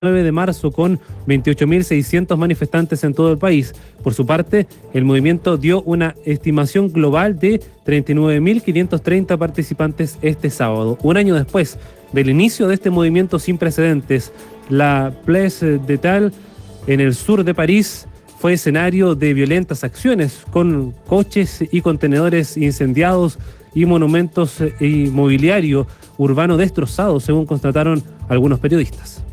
9 de marzo con 28.600 manifestantes en todo el país. Por su parte, el movimiento dio una estimación global de 39.530 participantes este sábado. Un año después del inicio de este movimiento sin precedentes, la Place d'Étal en el sur de París fue escenario de violentas acciones con coches y contenedores incendiados y monumentos y mobiliario urbano destrozado, según constataron algunos periodistas.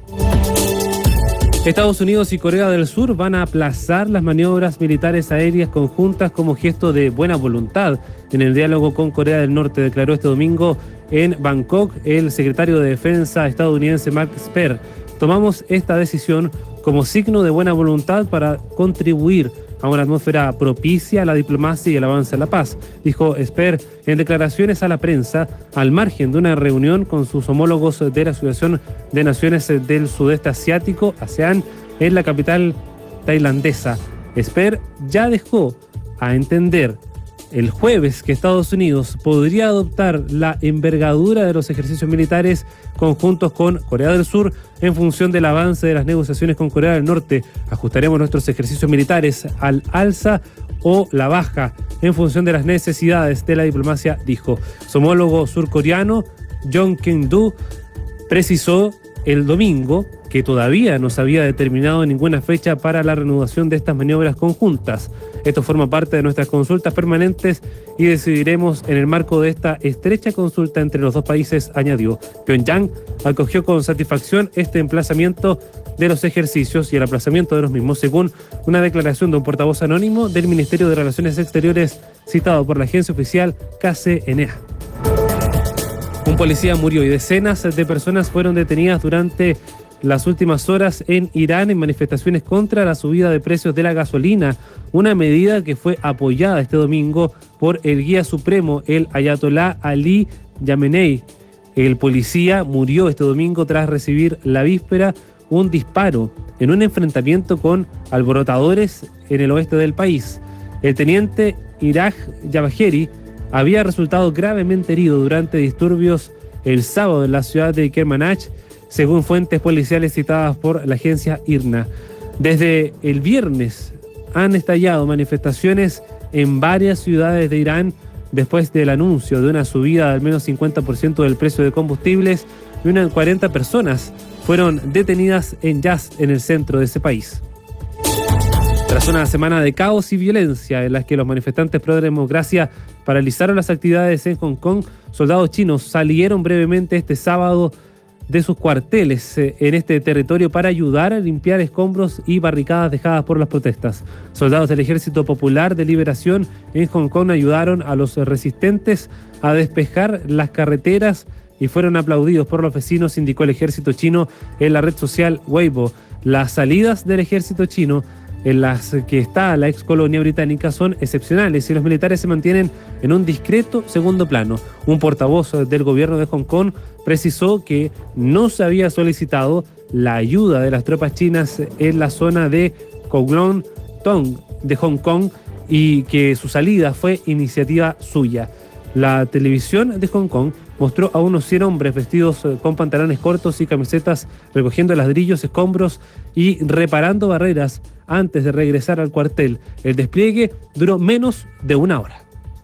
Estados Unidos y Corea del Sur van a aplazar las maniobras militares aéreas conjuntas como gesto de buena voluntad en el diálogo con Corea del Norte, declaró este domingo en Bangkok el secretario de Defensa estadounidense Mark Esper. Tomamos esta decisión como signo de buena voluntad para contribuir a una atmósfera propicia a la diplomacia y el avance a la paz, dijo Esper en declaraciones a la prensa al margen de una reunión con sus homólogos de la Asociación de Naciones del Sudeste Asiático, ASEAN, en la capital tailandesa. Esper ya dejó a entender el jueves que Estados Unidos podría adoptar la envergadura de los ejercicios militares conjuntos con Corea del Sur en función del avance de las negociaciones con Corea del Norte. Ajustaremos nuestros ejercicios militares al alza o la baja en función de las necesidades de la diplomacia, dijo. Su homólogo surcoreano, Jong Kim-do, precisó el domingo que todavía no se había determinado ninguna fecha para la reanudación de estas maniobras conjuntas. Esto forma parte de nuestras consultas permanentes y decidiremos en el marco de esta estrecha consulta entre los dos países, añadió. Pyongyang acogió con satisfacción este emplazamiento de los ejercicios y el aplazamiento de los mismos, según una declaración de un portavoz anónimo del Ministerio de Relaciones Exteriores citado por la agencia oficial KCNA. Un policía murió y decenas de personas fueron detenidas durante las últimas horas en Irán en manifestaciones contra la subida de precios de la gasolina, una medida que fue apoyada este domingo por el guía supremo, el ayatolá Ali Khamenei. El policía murió este domingo tras recibir la víspera un disparo en un enfrentamiento con alborotadores en el oeste del país. El teniente Iraj Jabajeri había resultado gravemente herido durante disturbios el sábado en la ciudad de Kermanshah, según fuentes policiales citadas por la agencia IRNA. Desde el viernes han estallado manifestaciones en varias ciudades de Irán después del anuncio de una subida de al menos 50% del precio de combustibles y unas 40 personas fueron detenidas en Yazd, en el centro de ese país. Tras una semana de caos y violencia en las que los manifestantes pro democracia paralizaron las actividades en Hong Kong, soldados chinos salieron brevemente este sábado de sus cuarteles en este territorio para ayudar a limpiar escombros y barricadas dejadas por las protestas. Soldados del Ejército Popular de Liberación en Hong Kong ayudaron a los resistentes a despejar las carreteras y fueron aplaudidos por los vecinos, indicó el ejército chino en la red social Weibo. Las salidas del ejército chino en las que está la ex colonia británica son excepcionales y los militares se mantienen en un discreto segundo plano. Un portavoz del gobierno de Hong Kong precisó que no se había solicitado la ayuda de las tropas chinas en la zona de Kowloon Tong de Hong Kong y que su salida fue iniciativa suya. La televisión de Hong Kong mostró a unos 100 hombres vestidos con pantalones cortos y camisetas recogiendo ladrillos, escombros y reparando barreras antes de regresar al cuartel. El despliegue duró menos de una hora.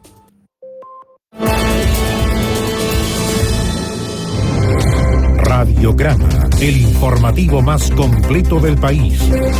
Radiograma, el informativo más completo del país.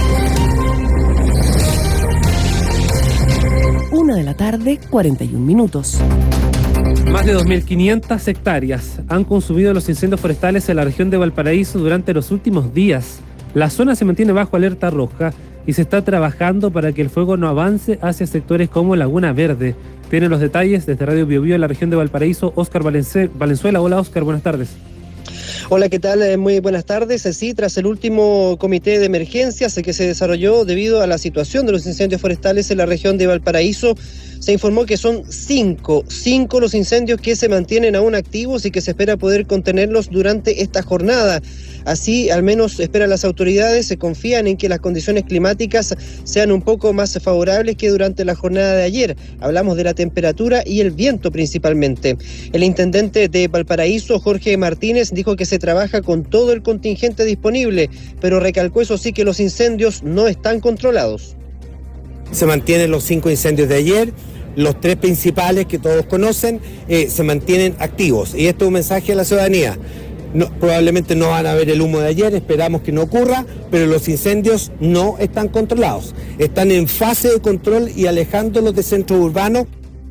1:41 p.m. Más de 2.500 hectáreas han consumido los incendios forestales en la región de Valparaíso durante los últimos días. La zona se mantiene bajo alerta roja y se está trabajando para que el fuego no avance hacia sectores como Laguna Verde. Tienen los detalles desde Radio Biobío en la región de Valparaíso, Óscar Valenzuela. Hola Óscar, buenas tardes. Hola, ¿qué tal? Muy buenas tardes. Sí, tras el último comité de emergencias que se desarrolló debido a la situación de los incendios forestales en la región de Valparaíso, se informó que son cinco los incendios que se mantienen aún activos y que se espera poder contenerlos durante esta jornada. Así, al menos esperan las autoridades, se confían en que las condiciones climáticas sean un poco más favorables que durante la jornada de ayer. Hablamos de la temperatura y el viento principalmente. El intendente de Valparaíso, Jorge Martínez, dijo que se trabaja con todo el contingente disponible, pero recalcó eso sí que los incendios no están controlados. Se mantienen los 5 incendios de ayer, los 3 principales que todos conocen se mantienen activos. Y esto es un mensaje a la ciudadanía. Probablemente no van a ver el humo de ayer, esperamos que no ocurra, pero los incendios no están controlados. Están en fase de control y alejándolos de centros urbanos.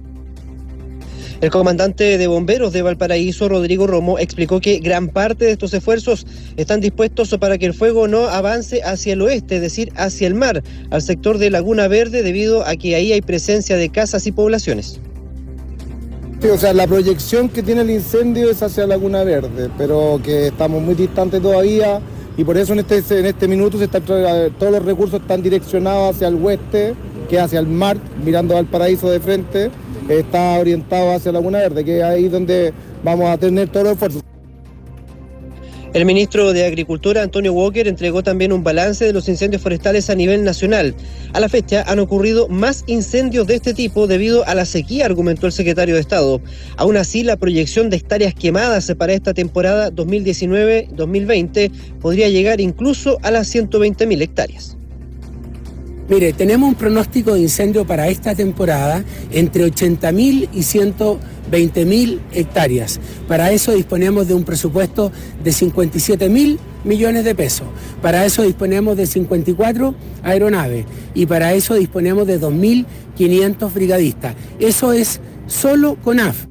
El comandante de bomberos de Valparaíso, Rodrigo Romo, explicó que gran parte de estos esfuerzos están dispuestos para que el fuego no avance hacia el oeste, es decir, hacia el mar, al sector de Laguna Verde, debido a que ahí hay presencia de casas y poblaciones. Sí, o sea, la proyección que tiene el incendio es hacia Laguna Verde, pero que estamos muy distantes todavía y por eso en este minuto todos los recursos están direccionados hacia el oeste, que es hacia el mar, mirando Valparaíso de frente, está orientado hacia Laguna Verde, que es ahí donde vamos a tener todos los esfuerzos. El ministro de Agricultura, Antonio Walker, entregó también un balance de los incendios forestales a nivel nacional. A la fecha han ocurrido más incendios de este tipo debido a la sequía, argumentó el secretario de Estado. Aún así, la proyección de hectáreas quemadas para esta temporada 2019-2020 podría llegar incluso a las 120.000 hectáreas. Mire, tenemos un pronóstico de incendio para esta temporada entre 80.000 y 120.000 hectáreas. Para eso disponemos de un presupuesto de 57.000 millones de pesos. Para eso disponemos de 54 aeronaves y para eso disponemos de 2.500 brigadistas. Eso es solo CONAF.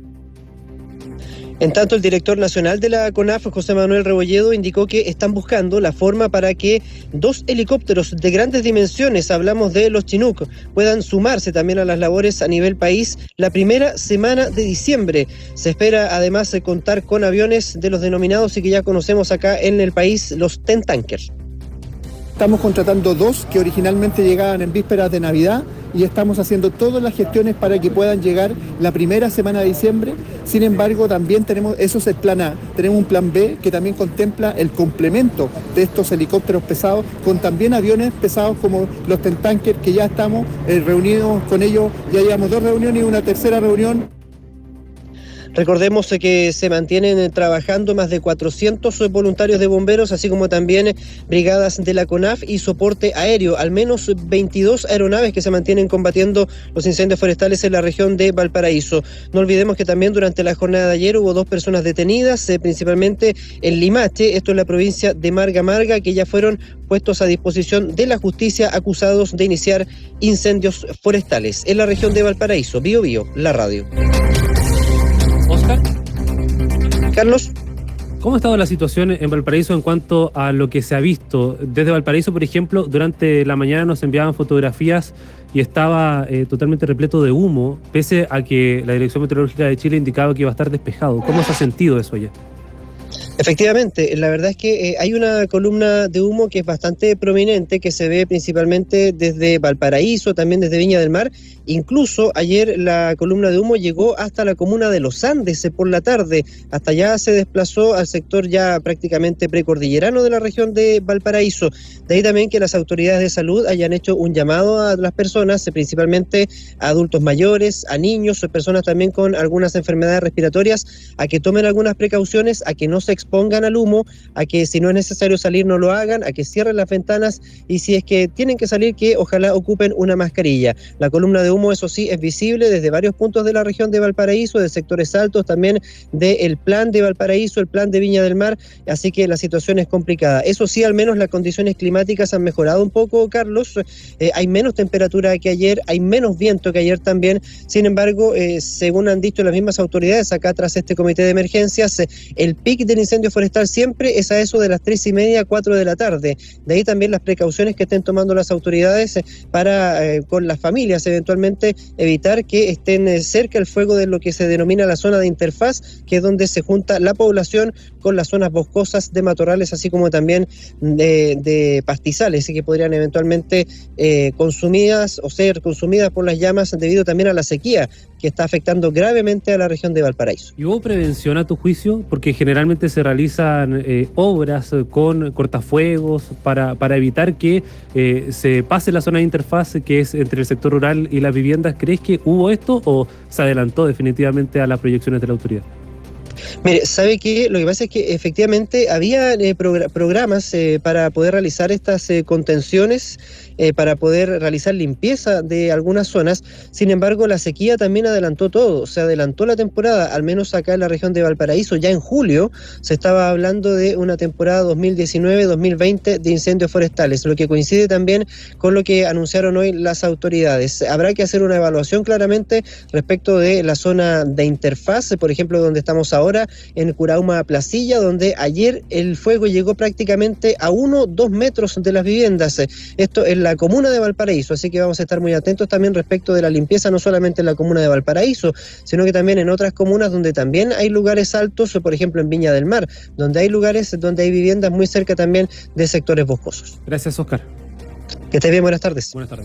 En tanto, el director nacional de la CONAF, José Manuel Rebolledo, indicó que están buscando la forma para que 2 helicópteros de grandes dimensiones, hablamos de los Chinook, puedan sumarse también a las labores a nivel país la primera semana de diciembre. Se espera además contar con aviones de los denominados y que ya conocemos acá en el país, los TEN Tankers. Estamos contratando 2 que originalmente llegaban en vísperas de Navidad y estamos haciendo todas las gestiones para que puedan llegar la primera semana de diciembre. Sin embargo, también tenemos, eso es el plan A, tenemos un plan B que también contempla el complemento de estos helicópteros pesados con también aviones pesados como los TEN Tankers, que ya estamos reunidos con ellos, ya llevamos 2 reuniones y una tercera reunión. Recordemos que se mantienen trabajando más de 400 voluntarios de bomberos, así como también brigadas de la CONAF y soporte aéreo, al menos 22 aeronaves que se mantienen combatiendo los incendios forestales en la región de Valparaíso. No olvidemos que también durante la jornada de ayer hubo 2 personas detenidas, principalmente en Limache, esto en la provincia de Marga Marga, que ya fueron puestos a disposición de la justicia acusados de iniciar incendios forestales en la región de Valparaíso. Bío Bío, la radio. Oscar, Carlos. ¿cómo ha estado la situación en Valparaíso en cuanto a lo que se ha visto? Desde Valparaíso, por ejemplo, durante la mañana nos enviaban fotografías y estaba totalmente repleto de humo, pese a que la Dirección Meteorológica de Chile indicaba que iba a estar despejado. ¿Cómo se ha sentido eso ya? Efectivamente, la verdad es que hay una columna de humo que es bastante prominente, que se ve principalmente desde Valparaíso, también desde Viña del Mar. Incluso ayer la columna de humo llegó hasta la comuna de Los Andes por la tarde, hasta allá se desplazó al sector ya prácticamente precordillerano de la región de Valparaíso. De ahí también que las autoridades de salud hayan hecho un llamado a las personas, principalmente a adultos mayores, a niños, personas también con algunas enfermedades respiratorias, a que tomen algunas precauciones, a que no se expongan al humo, a que si no es necesario salir no lo hagan, a que cierren las ventanas y si es que tienen que salir que ojalá ocupen una mascarilla. La columna de humo, eso sí, es visible desde varios puntos de la región de Valparaíso, de sectores altos, también del plan de Valparaíso, el plan de Viña del Mar, así que la situación es complicada. Eso sí, al menos las condiciones climáticas han mejorado un poco, Carlos, hay menos temperatura que ayer, hay menos viento que ayer también, sin embargo, según han dicho las mismas autoridades, acá tras este comité de emergencias, el pic del incendio forestal siempre es a eso de las 3:30, 4 de la tarde, de ahí también las precauciones que estén tomando las autoridades para con las familias eventualmente evitar que estén cerca el fuego de lo que se denomina la zona de interfaz, que es donde se junta la población con las zonas boscosas de matorrales, así como también de pastizales, y que podrían eventualmente consumidas o ser consumidas por las llamas debido también a la sequía que está afectando gravemente a la región de Valparaíso. ¿Y hubo prevención a tu juicio? Porque generalmente se realizan obras con cortafuegos para evitar que se pase la zona de interfaz que es entre el sector rural y las viviendas. ¿Crees que hubo esto o se adelantó definitivamente a las proyecciones de la autoridad? Mire, ¿sabe qué? Lo que pasa es que efectivamente había programas para poder realizar estas contenciones, para poder realizar limpieza de algunas zonas. Sin embargo, la sequía también adelantó todo. Se adelantó la temporada, al menos acá en la región de Valparaíso. Ya en julio se estaba hablando de una temporada 2019-2020 de incendios forestales, lo que coincide también con lo que anunciaron hoy las autoridades. Habrá que hacer una evaluación claramente respecto de la zona de interfaz, por ejemplo, donde estamos ahora, en Curauma Placilla, donde ayer el fuego llegó prácticamente a 1-2 metros de las viviendas. Esto es la comuna de Valparaíso, así que vamos a estar muy atentos también respecto de la limpieza, no solamente en la comuna de Valparaíso, sino que también en otras comunas donde también hay lugares altos, por ejemplo en Viña del Mar, donde hay lugares donde hay viviendas muy cerca también de sectores boscosos. Gracias, Oscar. Que estés bien, buenas tardes. Buenas tardes.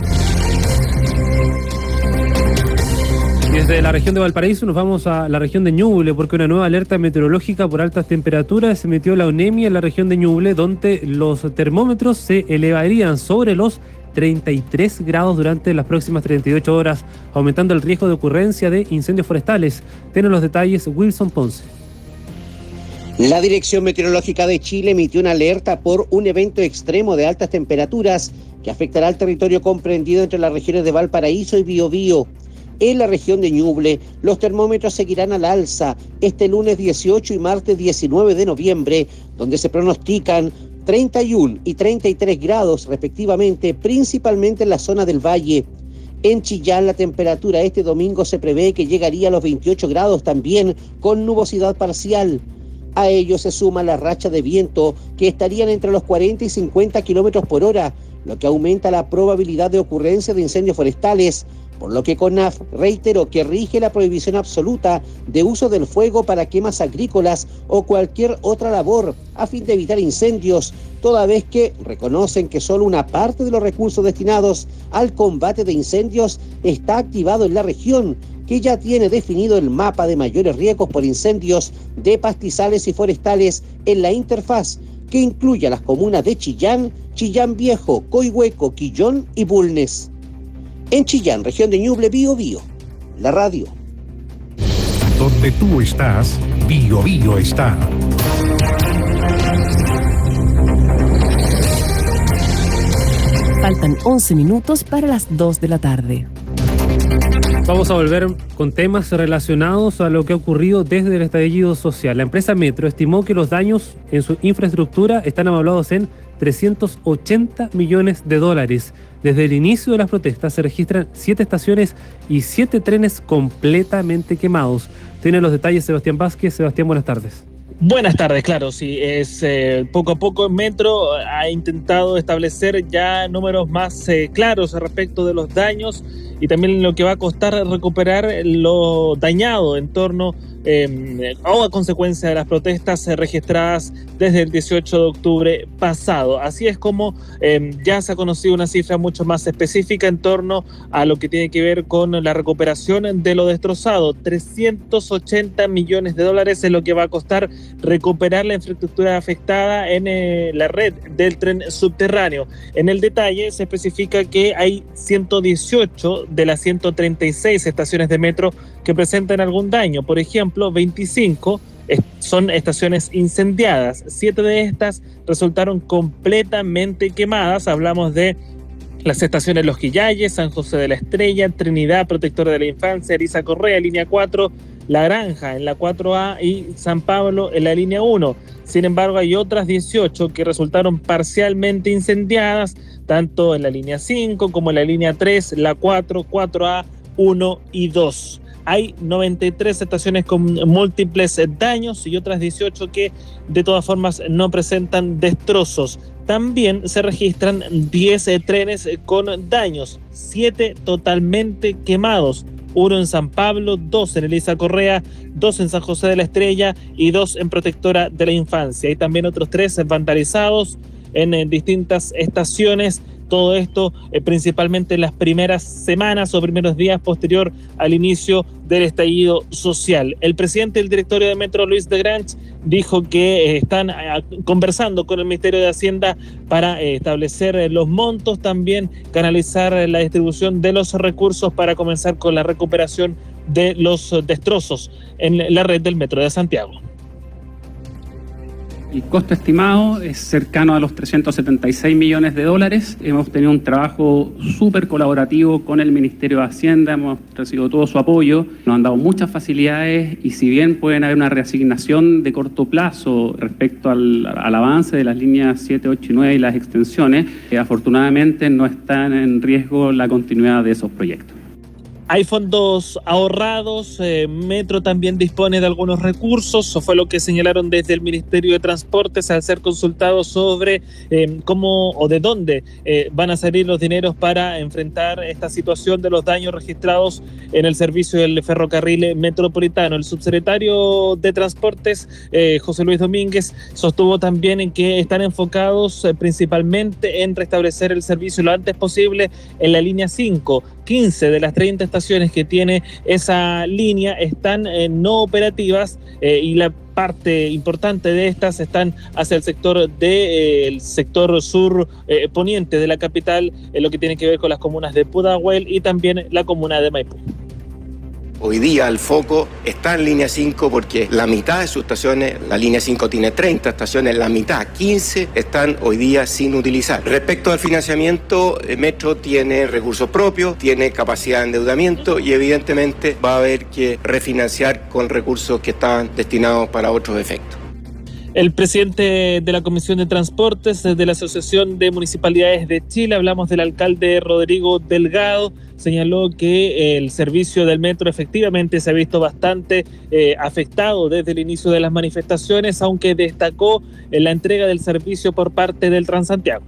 Desde la región de Valparaíso nos vamos a la región de Ñuble, porque una nueva alerta meteorológica por altas temperaturas se emitió la UNEMI en la región de Ñuble, donde los termómetros se elevarían sobre los 33 grados durante las próximas 38 horas, aumentando el riesgo de ocurrencia de incendios forestales. Tienen los detalles Wilson Ponce. La Dirección Meteorológica de Chile emitió una alerta por un evento extremo de altas temperaturas que afectará al territorio comprendido entre las regiones de Valparaíso y Biobío. En la región de Ñuble, los termómetros seguirán al alza este lunes 18 y martes 19 de noviembre, donde se pronostican 31 y 33 grados respectivamente, principalmente en la zona del valle. En Chillán, la temperatura este domingo se prevé que llegaría a los 28 grados también, con nubosidad parcial. A ello se suma la racha de viento, que estarían entre los 40 y 50 kilómetros por hora, lo que aumenta la probabilidad de ocurrencia de incendios forestales, por lo que CONAF reiteró que rige la prohibición absoluta de uso del fuego para quemas agrícolas o cualquier otra labor a fin de evitar incendios, toda vez que reconocen que solo una parte de los recursos destinados al combate de incendios está activado en la región, que ya tiene definido el mapa de mayores riesgos por incendios de pastizales y forestales en la interfaz, que incluye a las comunas de Chillán, Chillán Viejo, Coihueco, Quillón y Bulnes. En Chillán, región de Ñuble, Biobío, la radio. Donde tú estás, Biobío está. Faltan 11 minutos para las 2 de la tarde. Vamos a volver con temas relacionados a lo que ha ocurrido desde el estallido social. La empresa Metro estimó que los daños en su infraestructura están evaluados en $380 millones. Desde el inicio de las protestas se registran 7 estaciones y 7 trenes completamente quemados. Tiene los detalles Sebastián Vázquez. Sebastián, buenas tardes. Buenas tardes, claro, sí, poco a poco Metro ha intentado establecer ya números más claros respecto de los daños y también lo que va a costar recuperar lo dañado en torno o a consecuencia de las protestas registradas desde el 18 de octubre pasado. Así es como ya se ha conocido una cifra mucho más específica en torno a lo que tiene que ver con la recuperación de lo destrozado. $380 millones es lo que va a costar recuperar la infraestructura afectada en la red del tren subterráneo. En el detalle se especifica que hay 118 de las 136 estaciones de metro que presentan algún daño. Por ejemplo, 25 son estaciones incendiadas. 7 de estas resultaron completamente quemadas. Hablamos de las estaciones Los Quillayes, San José de la Estrella, Trinidad, Protectora de la Infancia, Elisa Correa, línea 4, La Granja en la 4A y San Pablo en la línea 1. Sin embargo, hay otras 18 que resultaron parcialmente incendiadas, tanto en la línea 5 como en la línea 3, la 4, 4A, 1 y 2. Hay 93 estaciones con múltiples daños y otras 18 que de todas formas no presentan destrozos. También se registran 10 trenes con daños, 7 totalmente quemados. 1 en San Pablo, 2 en Elisa Correa, 2 en San José de la Estrella y 2 en Protectora de la Infancia. Hay también otros 3 vandalizados en distintas estaciones. Todo esto principalmente en las primeras semanas o primeros días posterior al inicio del estallido social. El presidente del directorio de Metro, Luis de Grange, dijo que están conversando con el Ministerio de Hacienda para establecer los montos, también canalizar la distribución de los recursos para comenzar con la recuperación de los destrozos en la red del Metro de Santiago. El costo estimado es cercano a los $376 millones. Hemos tenido un trabajo súper colaborativo con el Ministerio de Hacienda, hemos recibido todo su apoyo, nos han dado muchas facilidades y si bien pueden haber una reasignación de corto plazo respecto al avance de las líneas 7, 8 y 9 y las extensiones, afortunadamente no están en riesgo la continuidad de esos proyectos. Hay fondos ahorrados, Metro también dispone de algunos recursos, eso fue lo que señalaron desde el Ministerio de Transportes al ser consultados sobre cómo o de dónde van a salir los dineros para enfrentar esta situación de los daños registrados en el servicio del ferrocarril metropolitano. El subsecretario de Transportes, José Luis Domínguez, sostuvo también en que están enfocados principalmente en restablecer el servicio lo antes posible en la línea 5. 15 de las 30 estaciones que tiene esa línea están no operativas y la parte importante de estas están hacia el sector el sector sur poniente de la capital, en lo que tiene que ver con las comunas de Pudahuel y también la comuna de Maipú. Hoy día el foco está en línea 5 porque la mitad de sus estaciones, la línea 5 tiene 30 estaciones, la mitad, 15, están hoy día sin utilizar. Respecto al financiamiento, Metro tiene recursos propios, tiene capacidad de endeudamiento y evidentemente va a haber que refinanciar con recursos que estaban destinados para otros efectos. El presidente de la Comisión de Transportes de la Asociación de Municipalidades de Chile, hablamos del alcalde Rodrigo Delgado, señaló que el servicio del metro efectivamente se ha visto bastante afectado desde el inicio de las manifestaciones, aunque destacó la entrega del servicio por parte del Transantiago.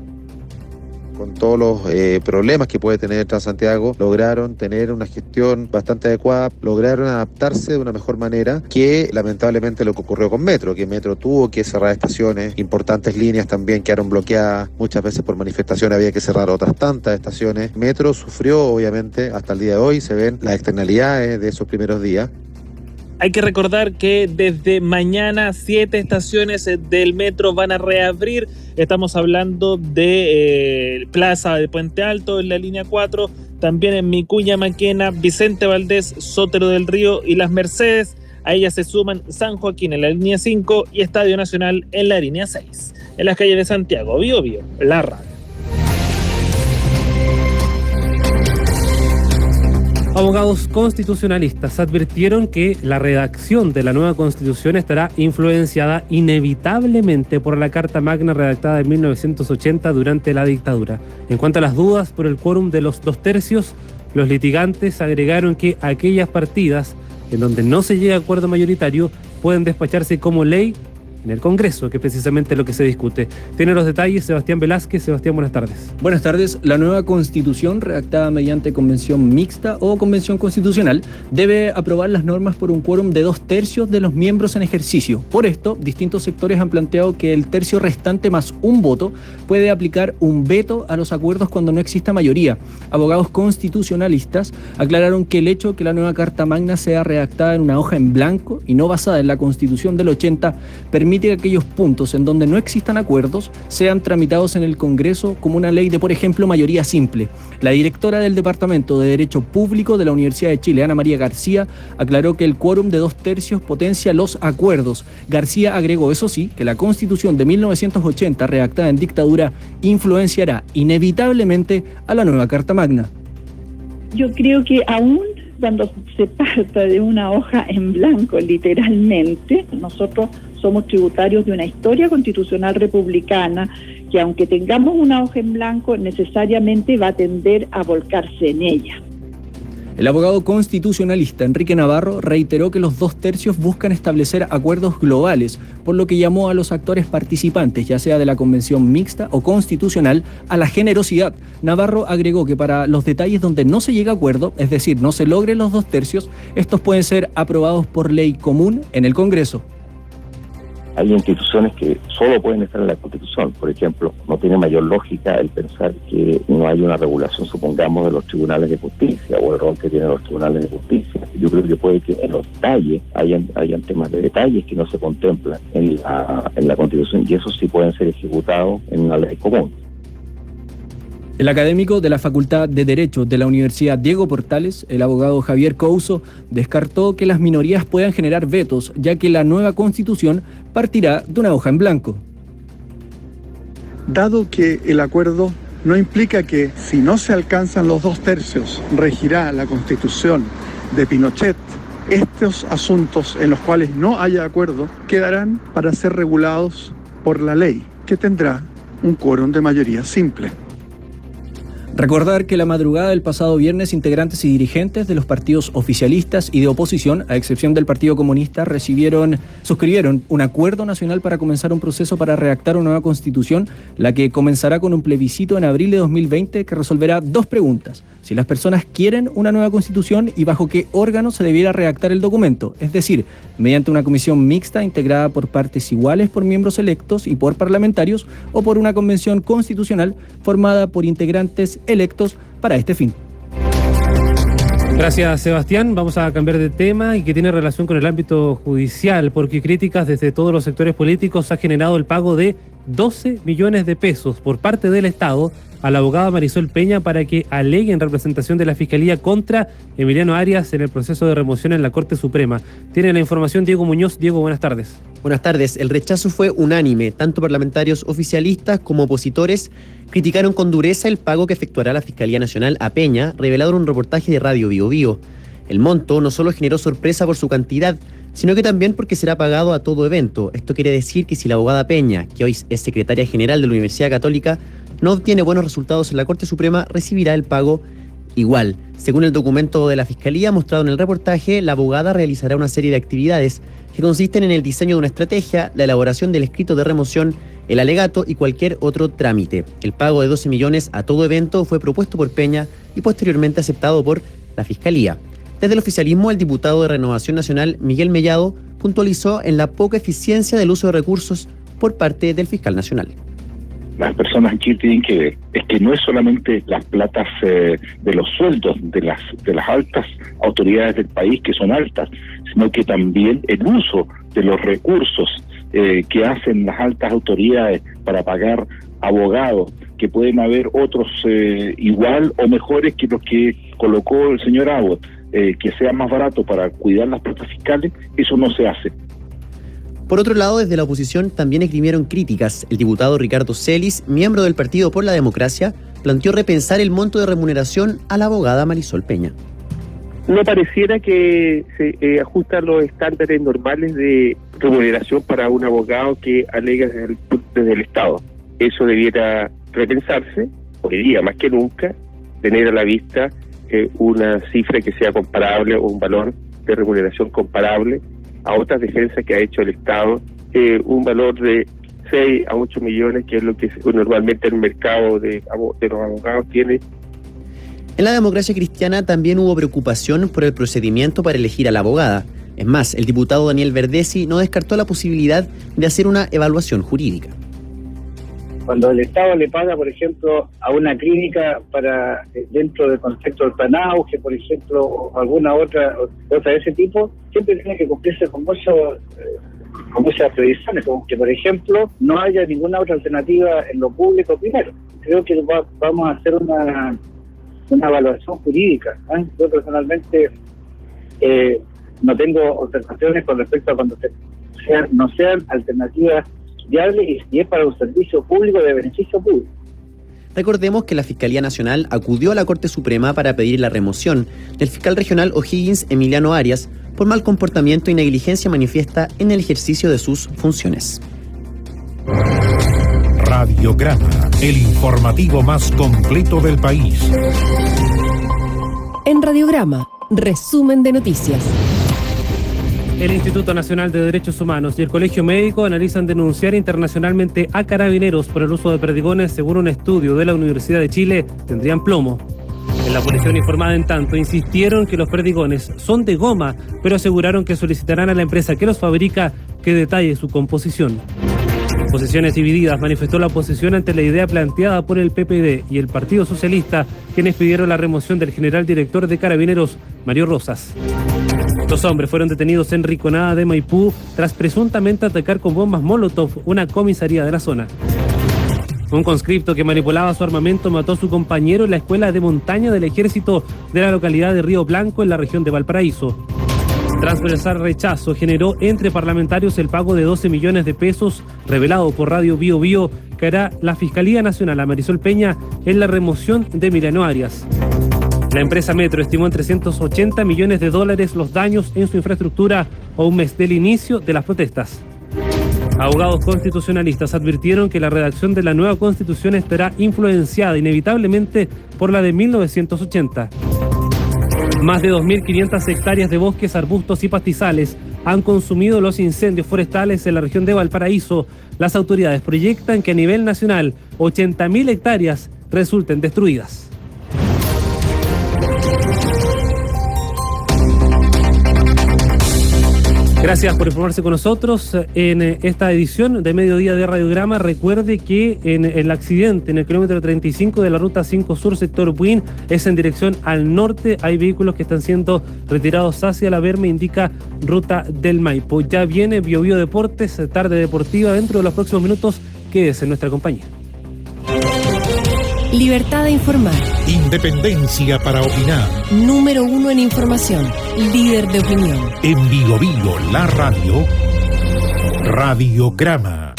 Con todos los problemas que puede tener Transantiago, lograron tener una gestión bastante adecuada, lograron adaptarse de una mejor manera que lamentablemente lo que ocurrió con Metro, que Metro tuvo que cerrar estaciones, importantes líneas también quedaron bloqueadas, muchas veces por manifestaciones había que cerrar otras tantas estaciones. Metro sufrió obviamente hasta el día de hoy, se ven las externalidades de esos primeros días. Hay que recordar que desde mañana 7 estaciones del metro van a reabrir. Estamos hablando de Plaza de Puente Alto en la línea 4, también en Micuña Maquena, Vicente Valdés, Sotero del Río y Las Mercedes. A ellas se suman San Joaquín en la línea 5 y Estadio Nacional en la línea 6. En las calles de Santiago, Bío Bío, la radio. Abogados constitucionalistas advirtieron que la redacción de la nueva Constitución estará influenciada inevitablemente por la Carta Magna redactada en 1980 durante la dictadura. En cuanto a las dudas por el quórum de los 2/3, los litigantes agregaron que aquellas partidas en donde no se llega a acuerdo mayoritario pueden despacharse como ley en el Congreso, que es precisamente lo que se discute. Tiene los detalles Sebastián Velázquez. Sebastián, buenas tardes. Buenas tardes. La nueva Constitución, redactada mediante convención mixta o convención constitucional, debe aprobar las normas por un quórum de 2/3 de los miembros en ejercicio. Por esto, distintos sectores han planteado que el tercio restante más un voto puede aplicar un veto a los acuerdos cuando no exista mayoría. Abogados constitucionalistas aclararon que el hecho de que la nueva Carta Magna sea redactada en una hoja en blanco y no basada en la Constitución del 80 permite que aquellos puntos en donde no existan acuerdos sean tramitados en el Congreso como una ley de, por ejemplo, mayoría simple. La directora del Departamento de Derecho Público de la Universidad de Chile, Ana María García, aclaró que el quórum de 2/3 potencia los acuerdos. García agregó, eso sí, que la Constitución de 1980, redactada en dictadura, influenciará inevitablemente a la nueva Carta Magna. Yo creo que aún cuando se parta de una hoja en blanco, literalmente, nosotros somos tributarios de una historia constitucional republicana que, aunque tengamos una hoja en blanco, necesariamente va a tender a volcarse en ella. El abogado constitucionalista Enrique Navarro reiteró que los 2/3 buscan establecer acuerdos globales, por lo que llamó a los actores participantes, ya sea de la convención mixta o constitucional, a la generosidad. Navarro agregó que para los detalles donde no se llega a acuerdo, es decir, no se logren los 2/3, estos pueden ser aprobados por ley común en el Congreso. Hay instituciones que solo pueden estar en la Constitución. Por ejemplo, no tiene mayor lógica el pensar que no hay una regulación, supongamos, de los tribunales de justicia o el rol que tienen los tribunales de justicia. Yo creo que puede que en los detalles hayan temas de detalles que no se contemplan en la Constitución, y esos sí pueden ser ejecutados en una ley común. El académico de la Facultad de Derecho de la Universidad Diego Portales, el abogado Javier Couso, descartó que las minorías puedan generar vetos, ya que la nueva Constitución partirá de una hoja en blanco. Dado que el acuerdo no implica que si no se alcanzan los 2/3 regirá la Constitución de Pinochet, estos asuntos en los cuales no haya acuerdo quedarán para ser regulados por la ley, que tendrá un quórum de mayoría simple. Recordar que la madrugada del pasado viernes, integrantes y dirigentes de los partidos oficialistas y de oposición, a excepción del Partido Comunista, suscribieron un acuerdo nacional para comenzar un proceso para redactar una nueva constitución, la que comenzará con un plebiscito en abril de 2020 que resolverá 2 preguntas: si las personas quieren una nueva constitución y bajo qué órgano se debiera redactar el documento, es decir, mediante una comisión mixta integrada por partes iguales por miembros electos y por parlamentarios, o por una convención constitucional formada por integrantes electos para este fin. Gracias, Sebastián. Vamos a cambiar de tema y que tiene relación con el ámbito judicial, porque críticas desde todos los sectores políticos ha generado el pago de 12 millones de pesos por parte del Estado a la abogada Marisol Peña para que alegue en representación de la Fiscalía contra Emiliano Arias en el proceso de remoción en la Corte Suprema. Tiene la información Diego Muñoz. Diego, buenas tardes. Buenas tardes. El rechazo fue unánime. Tanto parlamentarios oficialistas como opositores criticaron con dureza el pago que efectuará la Fiscalía Nacional a Peña, revelado en un reportaje de Radio Bio Bio. El monto no solo generó sorpresa por su cantidad, sino que también porque será pagado a todo evento. Esto quiere decir que si la abogada Peña, que hoy es secretaria general de la Universidad Católica, no obtiene buenos resultados en la Corte Suprema, recibirá el pago igual. Según el documento de la Fiscalía mostrado en el reportaje, la abogada realizará una serie de actividades que consisten en el diseño de una estrategia, la elaboración del escrito de remoción, el alegato y cualquier otro trámite. El pago de 12 millones a todo evento fue propuesto por Peña y posteriormente aceptado por la Fiscalía. Desde el oficialismo, el diputado de Renovación Nacional, Miguel Mellado, puntualizó en la poca eficiencia del uso de recursos por parte del fiscal nacional. Las personas aquí tienen que ver es que no es solamente las platas de los sueldos de las altas autoridades del país, que son altas, sino que también el uso de los recursos que hacen las altas autoridades para pagar abogados, que pueden haber otros igual o mejores que los que colocó el señor Abbott, que sea más barato para cuidar las platas fiscales. Eso no se hace. Por otro lado, desde la oposición también esgrimieron críticas. El diputado Ricardo Celis, miembro del Partido por la Democracia, planteó repensar el monto de remuneración a la abogada Marisol Peña. No pareciera que se ajustan los estándares normales de remuneración para un abogado que alega desde el Estado. Eso debiera repensarse, hoy día más que nunca, tener a la vista una cifra que sea comparable o un valor de remuneración comparable a otras defensas que ha hecho el Estado, un valor de 6 a 8 millones, que es lo que normalmente el mercado de los abogados tiene. En la Democracia Cristiana también hubo preocupación por el procedimiento para elegir a la abogada. Es más, el diputado Daniel Verdesi no descartó la posibilidad de hacer una evaluación jurídica. Cuando el Estado le paga, por ejemplo, a una clínica para dentro del concepto del plan Auge, por ejemplo, o alguna otra de ese tipo, siempre tiene que cumplirse con muchas previsiones, como que, por ejemplo, no haya ninguna otra alternativa en lo público primero. Creo que vamos a hacer una evaluación jurídica. Yo personalmente no tengo observaciones con respecto a cuando no sean alternativas viables y es para un servicio público de beneficio público. Recordemos que la Fiscalía Nacional acudió a la Corte Suprema para pedir la remoción del fiscal regional O'Higgins Emiliano Arias por mal comportamiento y negligencia manifiesta en el ejercicio de sus funciones. Radiograma, el informativo más completo del país. En Radiograma, resumen de noticias. El Instituto Nacional de Derechos Humanos y el Colegio Médico analizan denunciar internacionalmente a Carabineros por el uso de perdigones. Según un estudio de la Universidad de Chile, tendrían plomo. En la policía uniformada, en tanto, insistieron que los perdigones son de goma, pero aseguraron que solicitarán a la empresa que los fabrica que detalle su composición. Posiciones divididas, manifestó la oposición ante la idea planteada por el PPD y el Partido Socialista, quienes pidieron la remoción del general director de Carabineros, Mario Rosas. 2 hombres fueron detenidos en Riconada de Maipú tras presuntamente atacar con bombas Molotov una comisaría de la zona. Un conscripto que manipulaba su armamento mató a su compañero en la escuela de montaña del ejército de la localidad de Río Blanco, en la región de Valparaíso. Transversal rechazo generó entre parlamentarios el pago de 12 millones de pesos revelado por Radio Bío Bío que hará la Fiscalía Nacional a Marisol Peña en la remoción de Emiliano Arias. La empresa Metro estimó en $380 millones los daños en su infraestructura a un mes del inicio de las protestas. Abogados constitucionalistas advirtieron que la redacción de la nueva Constitución estará influenciada inevitablemente por la de 1980. Más de 2.500 hectáreas de bosques, arbustos y pastizales han consumido los incendios forestales en la región de Valparaíso. Las autoridades proyectan que a nivel nacional 80.000 hectáreas resulten destruidas. Gracias por informarse con nosotros en esta edición de Mediodía de Radiograma. Recuerde que en el accidente en el kilómetro 35 de la ruta 5 Sur, sector Buin, es en dirección al norte. Hay vehículos que están siendo retirados hacia la Berme, indica ruta del Maipo. Ya viene Bío Bío Deportes, tarde deportiva. Dentro de los próximos minutos, quédese en nuestra compañía. Libertad de informar. Independencia para opinar. Número 1 en información. Líder de opinión. En Bío Bío, la radio. Radiograma.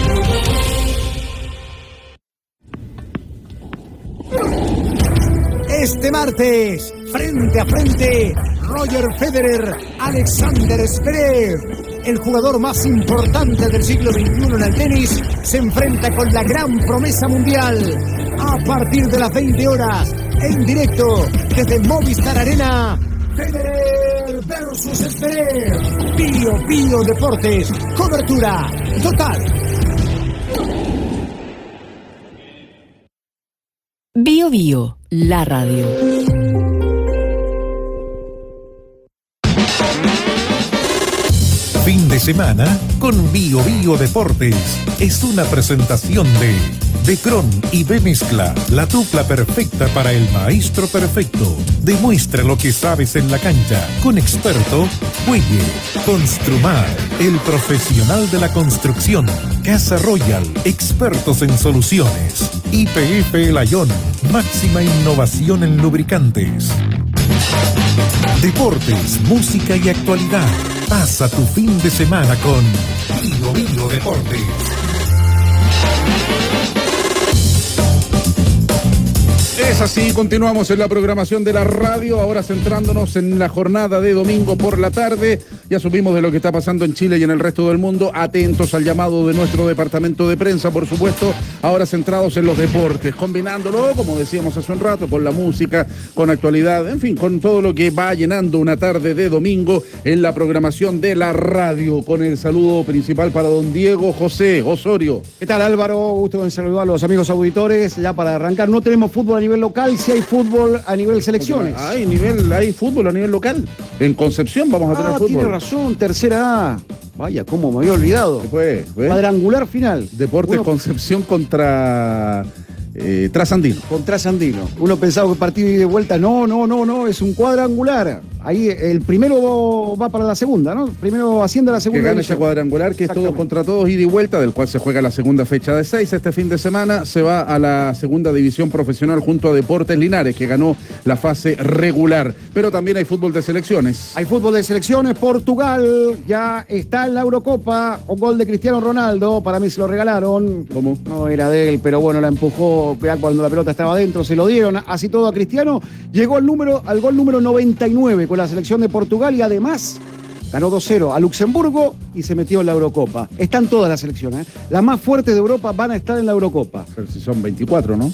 Este martes, frente a frente, Roger Federer, Alexander Zverev. El jugador más importante del siglo XXI en el tenis se enfrenta con la gran promesa mundial. A partir de las 20 horas, en directo desde Movistar Arena, Federer versus Zverev. Bío Bío Deportes, cobertura total. Bío Bío, la radio. Fin de semana con Bío Bío Deportes. Es una presentación de Decron y B-Mezcla, la dupla perfecta para el maestro perfecto. Demuestra lo que sabes en la cancha con Experto Cuelle. Construmar, el profesional de la construcción. Casa Royal, expertos en soluciones. YPF El Ayón, máxima innovación en lubricantes. Deportes, música y actualidad. Pasa tu fin de semana con Bío Bío Deportes. Es así, continuamos en la programación de la radio, ahora centrándonos en la jornada de domingo por la tarde. Ya supimos de lo que está pasando en Chile y en el resto del mundo, atentos al llamado de nuestro departamento de prensa, por supuesto, ahora centrados en los deportes, combinándolo, como decíamos hace un rato, con la música, con actualidad, en fin, con todo lo que va llenando una tarde de domingo en la programación de la radio, con el saludo principal para don Diego José Osorio. ¿Qué tal, Álvaro? Gusto en saludar a los amigos auditores. Ya para arrancar, no tenemos fútbol a nivel local, si hay fútbol a nivel selecciones. Hay fútbol a nivel local. En Concepción vamos a tener fútbol. Tiene razón, tercera A. Vaya, cómo me había olvidado. ¿Fue? Cuadrangular final. Deportes Concepción contra Trasandino. Con Trasandino. Uno pensaba que partido de vuelta, no, es un cuadrangular. Ahí el primero va para la segunda, ¿no? Primero asciende a la segunda. Que gana ese cuadrangular, que es todos contra todos, ida y vuelta, del cual se juega la segunda fecha de 6. Este fin de semana se va a la segunda división profesional junto a Deportes Linares, que ganó la fase regular. Pero también hay fútbol de selecciones. Hay fútbol de selecciones. Portugal ya está en la Eurocopa. Un gol de Cristiano Ronaldo. Para mí se lo regalaron. ¿Cómo? No era de él, pero bueno, la empujó cuando la pelota estaba adentro. Se lo dieron. Así todo a Cristiano. Llegó al gol número 99 con la selección de Portugal y además ganó 2-0 a Luxemburgo y se metió en la Eurocopa. Están todas las selecciones, Las más fuertes de Europa van a estar en la Eurocopa. Pero si son 24, ¿no?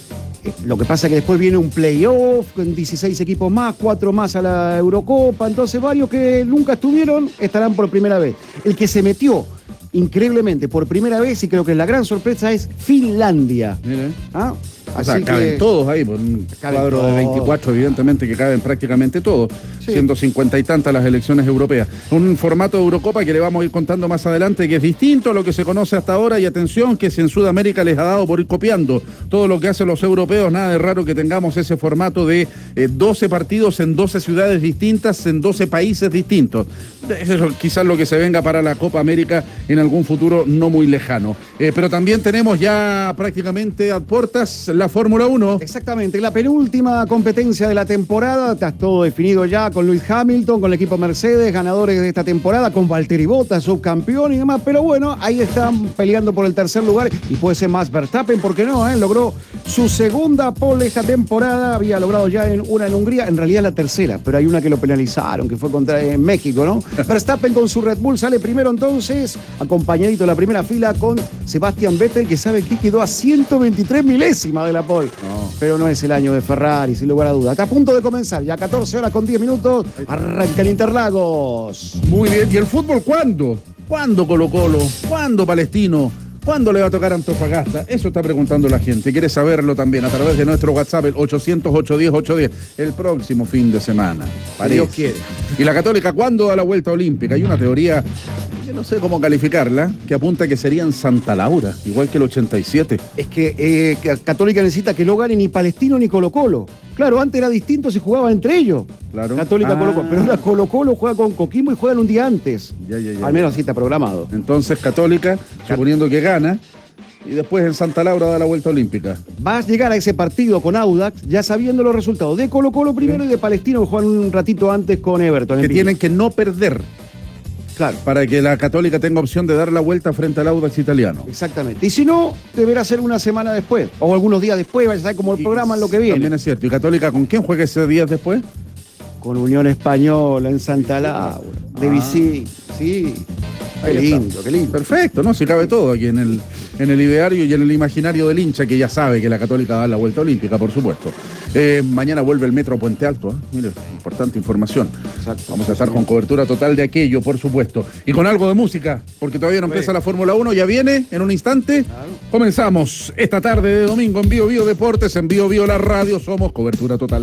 Lo que pasa es que después viene un playoff con 16 equipos más, 4 más a la Eurocopa, entonces varios que nunca estuvieron estarán por primera vez. El que se metió increíblemente por primera vez, y creo que la gran sorpresa, es Finlandia. ¿Ah? O sea, caben todos ahí, por un cuadro de 24, evidentemente que caben prácticamente todos, siendo 50 y tantas las elecciones europeas. Un formato de Eurocopa que le vamos a ir contando más adelante, que es distinto a lo que se conoce hasta ahora, y atención, que si en Sudamérica les ha dado por ir copiando todo lo que hacen los europeos, nada de raro que tengamos ese formato de 12 partidos en 12 ciudades distintas, en 12 países distintos. Eso es quizás lo que se venga para la Copa América en algún futuro no muy lejano. Pero también tenemos ya prácticamente a puertas la Fórmula 1. Exactamente, la penúltima competencia de la temporada, está todo definido ya con Lewis Hamilton, con el equipo Mercedes, ganadores de esta temporada, con Valtteri Bottas, subcampeón y demás, pero bueno, ahí están peleando por el tercer lugar y puede ser Max Verstappen, ¿por qué no? Logró su segunda pole esta temporada, había logrado ya una en Hungría, en realidad la tercera, pero hay una que lo penalizaron, que fue en México, ¿no? Verstappen con su Red Bull sale primero entonces, acompañadito de la primera fila con Sebastian Vettel, que sabe que quedó a 123 milésimas de la pole. No. Pero no es el año de Ferrari, sin lugar a duda. Está a punto de comenzar, ya 14 horas con 10 minutos, arranca el Interlagos. Muy bien, ¿y el fútbol cuándo? ¿Cuándo Colo-Colo? ¿Cuándo Palestino? ¿Cuándo le va a tocar a Antofagasta? Eso está preguntando la gente. Quiere saberlo también a través de nuestro WhatsApp, el 800-810-810. El próximo fin de semana. Dios quiere. ¿Y la Católica cuándo da la vuelta olímpica? Hay una teoría, yo no sé cómo calificarla, que apunta que sería en Santa Laura, igual que el 87. Es que Católica necesita que no gane ni Palestino ni Colo-Colo. Claro, antes era distinto, se jugaba entre ellos. Claro. Católica Colo-Colo. Pero ahora Colo-Colo juega con Coquimbo y juegan un día antes. Ya. Al menos así está programado. Entonces Católica, suponiendo que gana, y después en Santa Laura da la vuelta olímpica. Va a llegar a ese partido con Audax, ya sabiendo los resultados de Colo-Colo primero y de Palestino, que juegan un ratito antes con Everton. Que tienen que no perder. Claro. Para que la Católica tenga opción de dar la vuelta frente al Audax italiano. Exactamente. Y si no, deberá ser una semana después, o algunos días después, vaya a saber cómo el programa es lo que viene. También es cierto. ¿Y Católica con quién juega ese días después? Con Unión Española en Santa Laura, de visita, sí. Qué lindo, qué lindo. Perfecto, ¿no? Si cabe todo aquí en el ideario y en el imaginario del hincha, que ya sabe que la Católica da la vuelta olímpica, por supuesto. Mañana vuelve el metro Puente Alto, ¿eh? Mire, importante información. Exacto. Vamos a estar con cobertura total de aquello, por supuesto. Y con algo de música, porque todavía no empieza la Fórmula 1, ya viene en un instante. Claro. Comenzamos esta tarde de domingo en Bio Deportes, en Bio la radio, somos cobertura total.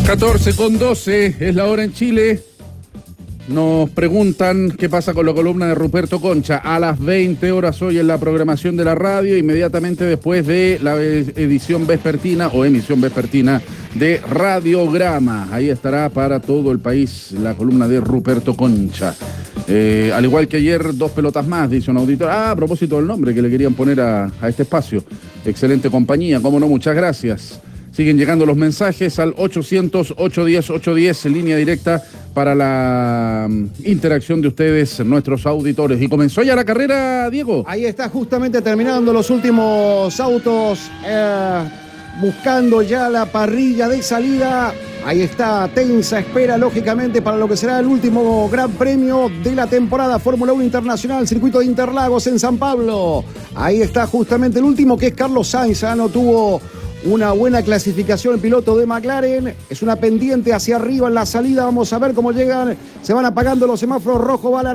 14:12 es la hora en Chile. Nos preguntan qué pasa con la columna de Ruperto Concha a las 20 horas hoy en la programación de la radio, inmediatamente después de la edición vespertina o emisión vespertina de Radiograma. Ahí estará para todo el país la columna de Ruperto Concha. Al igual que ayer, 2 pelotas más, dice un auditor. A propósito del nombre que le querían poner a este espacio. Excelente compañía, cómo no, muchas gracias. Siguen llegando los mensajes al 800-810-810, línea directa para la interacción de ustedes, nuestros auditores. Y comenzó ya la carrera, Diego. Ahí está justamente terminando los últimos autos, buscando ya la parrilla de salida. Ahí está, tensa espera, lógicamente, para lo que será el último gran premio de la temporada Fórmula 1 Internacional, circuito de Interlagos en San Pablo. Ahí está justamente el último, que es Carlos Sainz. No tuvo una buena clasificación el piloto de McLaren. Es una pendiente hacia arriba en la salida. Vamos a ver cómo llegan. Se van apagando los semáforos rojos. Va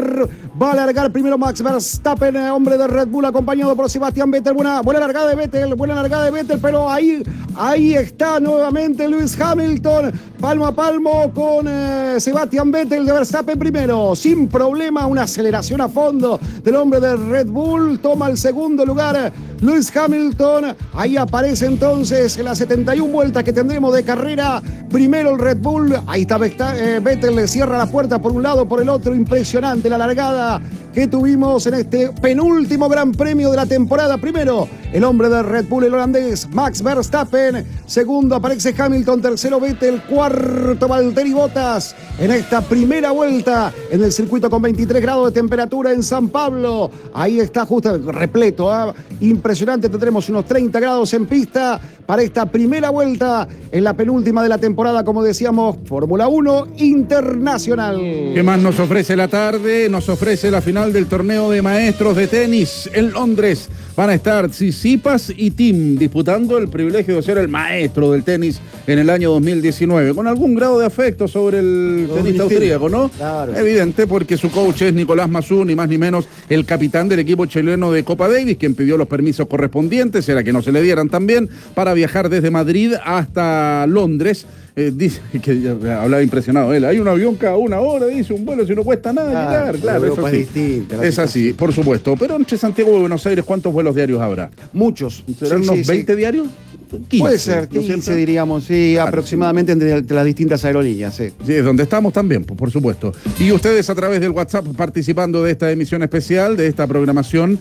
a largar primero Max Verstappen, hombre de Red Bull, acompañado por Sebastián Vettel. Buena largada de Vettel, pero ahí está nuevamente Lewis Hamilton, palmo a palmo con Sebastián Vettel, de Verstappen primero, sin problema, una aceleración a fondo del hombre de Red Bull. Toma el segundo lugar Lewis Hamilton. Ahí aparece entonces en las 71 vueltas que tendremos de carrera. Primero el Red Bull. Ahí está Vettel, le cierra la puerta por un lado, por el otro. Impresionante la largada que tuvimos en este penúltimo gran premio de la temporada. Primero el hombre de Red Bull, el holandés Max Verstappen. Segundo aparece Hamilton. Tercero Vettel. Cuarto Valtteri Bottas en esta primera vuelta en el circuito con 23 grados de temperatura en San Pablo. Ahí está justo repleto, impresionante. Tendremos unos 30 grados en pista para esta primera vuelta en la penúltima de la temporada, como decíamos, Fórmula 1 Internacional. ¿Qué más nos ofrece la tarde? Nos ofrece la final del torneo de maestros de tenis en Londres. Van a estar Tsitsipas y Thiem disputando el privilegio de ser el maestro del tenis en el año 2019, con algún grado de afecto sobre el tenista austríaco, ¿no? Claro. Evidente, porque su coach es Nicolás Massú, ni más ni menos el capitán del equipo chileno de Copa Davis, quien pidió los permisos correspondientes, era que no se le dieran también, para viajar desde Madrid hasta Londres. Dice que hablaba impresionado él. Hay un avión cada una hora, dice, un vuelo, si no cuesta nada llegar. Claro, eso sí. Es así, por supuesto. Pero entre Santiago y Buenos Aires, ¿cuántos vuelos diarios habrá? Muchos. ¿Serán unos 20 diarios? 15, puede ser, 15 diríamos, sí, aproximadamente entre las distintas aerolíneas, sí. Sí, es donde estamos también, por supuesto. Y ustedes a través del WhatsApp participando de esta emisión especial, de esta programación,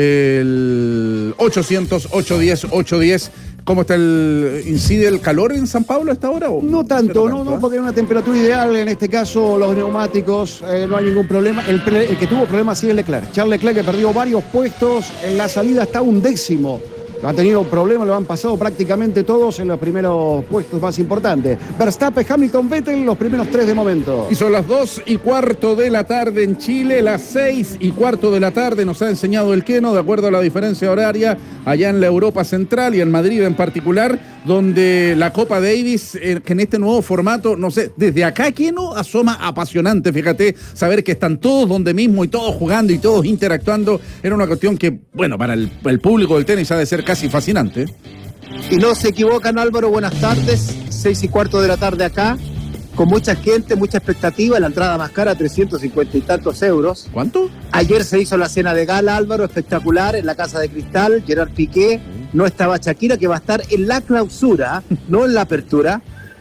el 800-810-810. ¿Cómo está incide el calor en San Pablo a esta hora? No tanto, no, porque hay una temperatura ideal. En este caso, los neumáticos, no hay ningún problema. El que tuvo problemas sí es Leclerc. Charles Leclerc, que perdió varios puestos. En la salida está 1º. Ha tenido problemas, lo han pasado prácticamente todos en los primeros puestos más importantes. Verstappen, Hamilton, Vettel, los primeros 3 de momento. Y son las 2:15 de la tarde en Chile, las 6:15 de la tarde, nos ha enseñado el Keno, de acuerdo a la diferencia horaria, allá en la Europa Central y en Madrid en particular, donde la Copa Davis, que en este nuevo formato, no sé, desde acá, Keno, asoma apasionante, fíjate, saber que están todos donde mismo y todos jugando y todos interactuando, era una cuestión que, bueno, para el público del tenis ha de ser casi fascinante. Y no se equivocan, Álvaro, buenas tardes, 6:15 de la tarde acá, con mucha gente, mucha expectativa, la entrada más cara, 350 y tantos euros. ¿Cuánto? Ayer se hizo la cena de gala, Álvaro, espectacular, en la Casa de Cristal, Gerard Piqué, no estaba Shakira, que va a estar en la clausura, no en la apertura,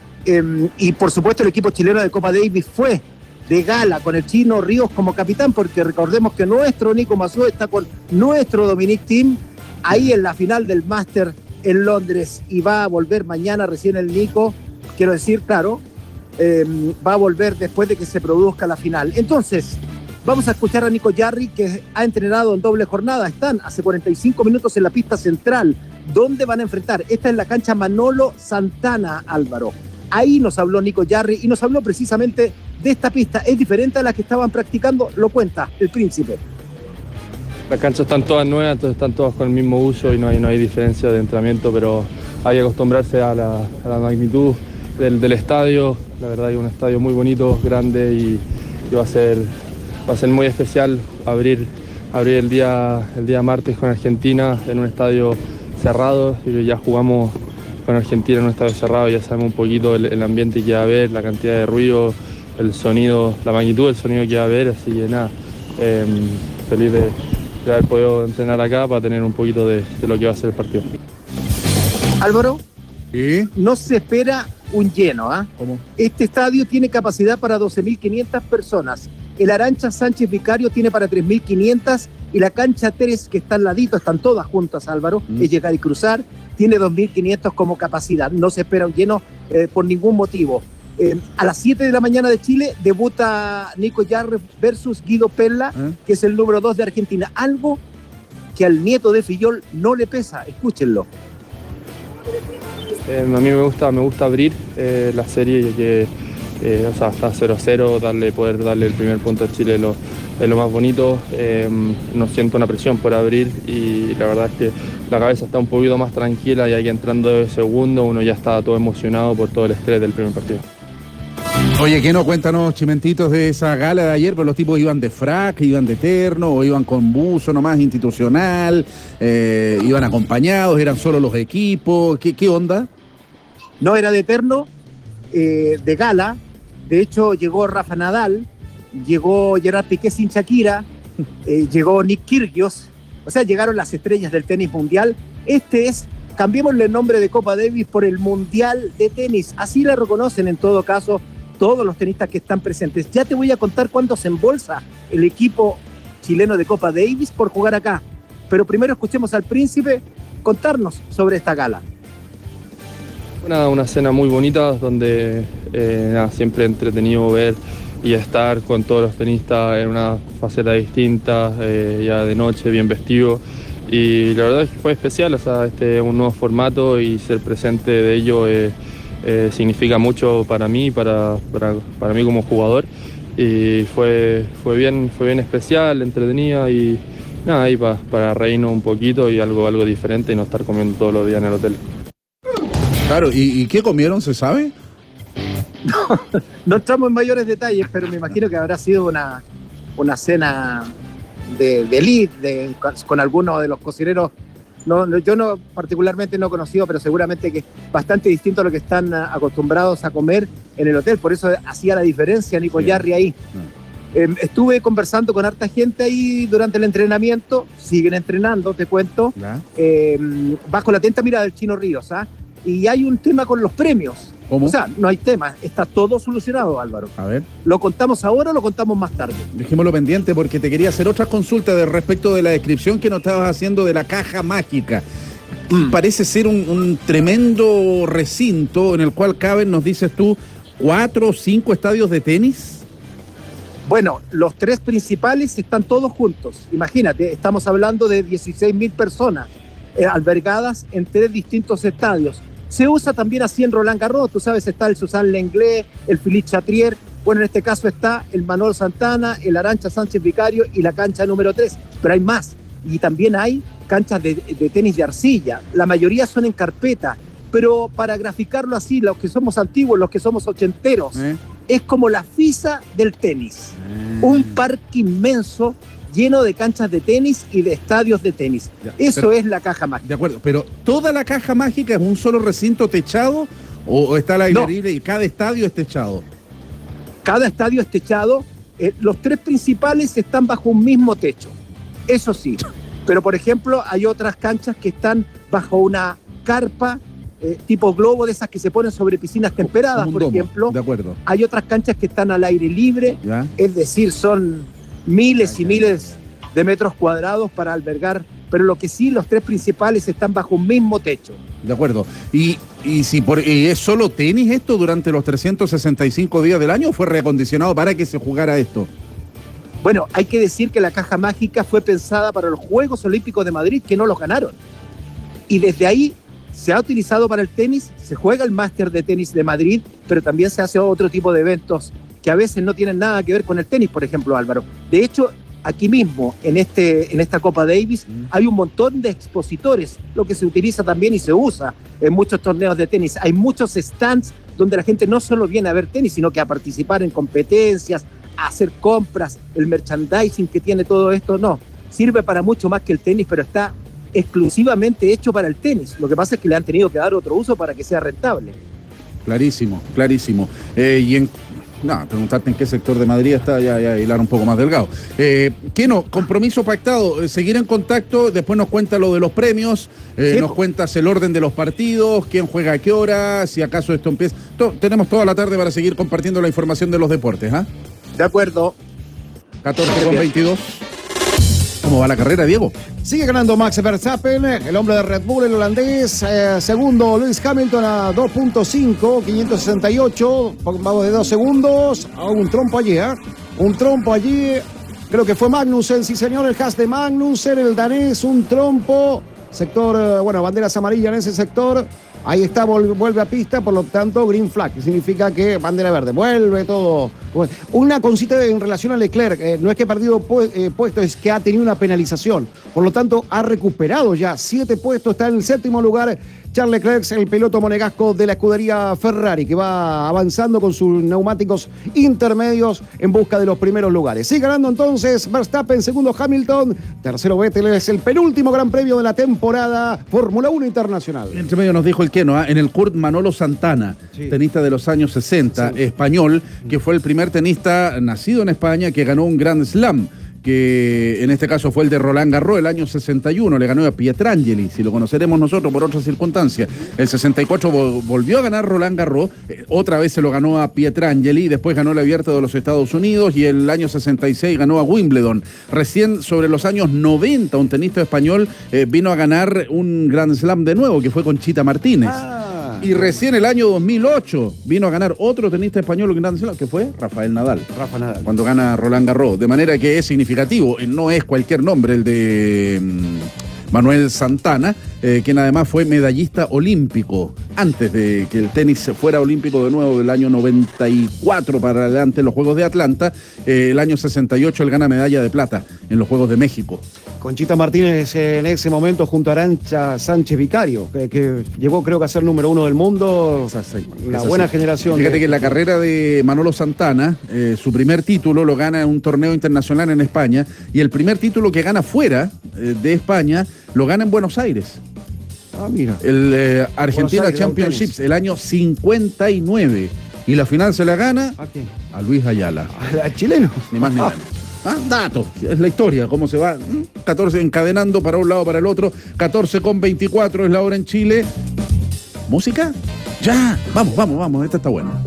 y por supuesto el equipo chileno de Copa Davis fue de gala con el Chino Ríos como capitán, porque recordemos que nuestro Nico Massú está con nuestro Dominic Thiem, ahí en la final del Máster en Londres, y va a volver mañana recién el Nico, quiero decir, claro, va a volver después de que se produzca la final. Entonces, vamos a escuchar a Nico Jarry, que ha entrenado en doble jornada. Están hace 45 minutos en la pista central, donde van a enfrentar. Esta es la cancha Manolo Santana, Álvaro. Ahí nos habló Nico Jarry y nos habló precisamente de esta pista. Es diferente a la que estaban practicando, lo cuenta el Príncipe. Las canchas están todas nuevas, entonces están todas con el mismo uso y no hay diferencia de entrenamiento, pero hay que acostumbrarse a la magnitud del estadio. La verdad es un estadio muy bonito, grande y va a ser muy especial abrir el día martes con Argentina en un estadio cerrado. Y ya jugamos con Argentina en un estadio cerrado, ya sabemos un poquito el ambiente que va a haber, la cantidad de ruido, el sonido, la magnitud del sonido que va a haber, así que nada, feliz de haber podido entrenar acá para tener un poquito de lo que va a ser el partido. Álvaro, no se espera un lleno, ¿ah? ¿Cómo? Este estadio tiene capacidad para 12.500 personas. El Arancha Sánchez Vicario tiene para 3.500 y la cancha 3, que está al ladito, están todas juntas, Álvaro, es llegar y cruzar, tiene 2.500 como capacidad. No se espera un lleno por ningún motivo. A las 7 de la mañana de Chile debuta Nico Yarre versus Guido Pella, que es el número 2 de Argentina. Algo que al nieto de Fillol no le pesa, escúchenlo. A mí me gusta abrir la serie, que está 0-0, poder darle el primer punto a Chile es lo más bonito. No siento una presión por abrir y la verdad es que la cabeza está un poquito más tranquila, ya que entrando de segundo uno ya está todo emocionado por todo el estrés del primer partido. Oye, ¿qué no? Cuéntanos, Chimentitos, de esa gala de ayer, pero los tipos iban de frac, iban de terno, o iban con buzo nomás institucional, iban acompañados, eran solo los equipos, ¿qué onda? No, era de terno, de gala. De hecho, llegó Rafa Nadal, llegó Gerard Piqué sin Shakira, llegó Nick Kyrgios, o sea, llegaron las estrellas del tenis mundial. Cambiémosle el nombre de Copa Davis por el Mundial de Tenis, así la reconocen en todo caso todos los tenistas que están presentes. Ya te voy a contar cuánto se embolsa el equipo chileno de Copa Davis por jugar acá, pero primero escuchemos al príncipe contarnos sobre esta gala. Una cena muy bonita donde siempre entretenido ver y estar con todos los tenistas en una faceta distinta, ya de noche, bien vestido. Y la verdad es que fue especial, o sea, un nuevo formato y ser presente de ello significa mucho para mí, para mí como jugador. Y fue bien especial, entretenida y nada, ahí para reírnos un poquito y algo diferente y no estar comiendo todos los días en el hotel. Claro, ¿y qué comieron, se sabe? No entramos en mayores detalles, pero me imagino que habrá sido una cena de elite, con algunos de los cocineros. Yo no particularmente no he conocido, pero seguramente que es bastante distinto a lo que están acostumbrados a comer en el hotel. Por eso hacía la diferencia Nico Yarri ahí. Estuve conversando con harta gente ahí durante el entrenamiento. Siguen entrenando, te cuento. Bajo la atenta mirada del Chino Ríos, ¿ah? Y hay un tema con los premios. ¿Cómo? O sea, no hay tema, está todo solucionado, Álvaro. A ver. ¿Lo contamos ahora o lo contamos más tarde? Dejémoslo pendiente porque te quería hacer otras consultas respecto de la descripción que nos estabas haciendo de la caja mágica. Parece ser un tremendo recinto en el cual caben, nos dices tú, 4 o 5 estadios de tenis. Bueno, los 3 principales están todos juntos. Imagínate, estamos hablando de 16.000 personas albergadas en 3 distintos estadios. Se usa también así en Roland Garros, tú sabes, está el Suzanne Lenglet, el Philippe Chatrier, bueno, en este caso está el Manuel Santana, el Arancha Sánchez Vicario y la cancha número 3, pero hay más, y también hay canchas de tenis de arcilla, la mayoría son en carpeta, pero para graficarlo así, los que somos antiguos, los que somos ochenteros, es como la FISA del tenis, un parque inmenso lleno de canchas de tenis y de estadios de tenis. Eso es la caja mágica. De acuerdo, pero ¿toda la caja mágica es un solo recinto techado o está al aire libre y cada estadio es techado? Cada estadio es techado. Los 3 principales están bajo un mismo techo, eso sí. Pero, por ejemplo, hay otras canchas que están bajo una carpa tipo globo, de esas que se ponen sobre piscinas temperadas, por ejemplo. De acuerdo. Hay otras canchas que están al aire libre, es decir, son miles y miles de metros cuadrados para albergar, pero lo que sí, los 3 principales están bajo un mismo techo. De acuerdo. ¿Y si es solo tenis esto durante los 365 días del año o fue reacondicionado para que se jugara esto? Bueno, hay que decir que la caja mágica fue pensada para los Juegos Olímpicos de Madrid, que no los ganaron. Y desde ahí se ha utilizado para el tenis, se juega el Máster de Tenis de Madrid, pero también se hace otro tipo de eventos que a veces no tienen nada que ver con el tenis, por ejemplo, Álvaro. De hecho, aquí mismo, en esta Copa Davis, hay un montón de expositores, lo que se utiliza también y se usa en muchos torneos de tenis. Hay muchos stands donde la gente no solo viene a ver tenis, sino que a participar en competencias, a hacer compras, el merchandising que tiene todo esto, no. Sirve para mucho más que el tenis, pero está exclusivamente hecho para el tenis. Lo que pasa es que le han tenido que dar otro uso para que sea rentable. Clarísimo, clarísimo. Preguntarte en qué sector de Madrid está, ya hilar un poco más delgado. Keno, compromiso pactado, seguir en contacto, después nos cuenta lo de los premios, nos cuentas el orden de los partidos, quién juega a qué hora, si acaso esto empieza. Tenemos toda la tarde para seguir compartiendo la información de los deportes, ¿ah? De acuerdo. 14:22. ¿Cómo va la carrera, Diego? Sigue ganando Max Verstappen, el hombre de Red Bull, el holandés. Segundo, Lewis Hamilton a 2.5, 568. Vamos de 2 segundos. Un trompo allí, Un trompo allí. Creo que fue Magnussen, sí señor, el Haas de Magnussen, el danés, un trompo. Sector, banderas amarillas en ese sector. Ahí está, vuelve a pista, por lo tanto, green flag, que significa que bandera verde, vuelve todo. Una cosita en relación a Leclerc, no es que ha perdido puesto, es que ha tenido una penalización. Por lo tanto, ha recuperado ya 7 puestos, está en el 7º lugar. Charles Leclerc, el piloto monegasco de la escudería Ferrari, que va avanzando con sus neumáticos intermedios en busca de los primeros lugares. Sigue ganando entonces Verstappen, segundo Hamilton, tercero Vettel, es el penúltimo gran premio de la temporada Fórmula 1 Internacional. Entre medio nos dijo el Keno, en el Kurt Manolo Santana, tenista de los años 60, español, que fue el primer tenista nacido en España que ganó un Grand Slam, que en este caso fue el de Roland Garros el año 61, le ganó a Pietrangeli, si lo conoceremos nosotros por otras circunstancias. El 64 volvió a ganar Roland Garros, otra vez se lo ganó a Pietrangeli, después ganó el Abierto de los Estados Unidos y el año 66 ganó a Wimbledon. Recién sobre los años 90 un tenista español vino a ganar un Grand Slam de nuevo, que fue Conchita Martínez. Y recién el año 2008 vino a ganar otro tenista español un Grand Slam, que fue Rafael Nadal. Cuando gana Roland Garros. De manera que es significativo, no es cualquier nombre el de Manuel Santana, quien además fue medallista olímpico antes de que el tenis fuera olímpico de nuevo, del año 94 para adelante en los Juegos de Atlanta. El año 68 él gana medalla de plata en los Juegos de México. Conchita Martínez en ese momento junto a Arantxa Sánchez Vicario, que llegó creo que a ser número 1 del mundo, una buena generación. Fíjate que en la carrera de Manolo Santana, su primer título lo gana en un torneo internacional en España, y el primer título que gana fuera de España lo gana en Buenos Aires. Mira. El Argentina Championships, el año 59. Y la final se la gana a Luis Ayala. ¿A chileno? Ni más ni menos. Dato, es la historia, cómo se va 14 encadenando para un lado para el otro. 14:24 es la hora en Chile. ¿Música? Ya, vamos, esta está buena.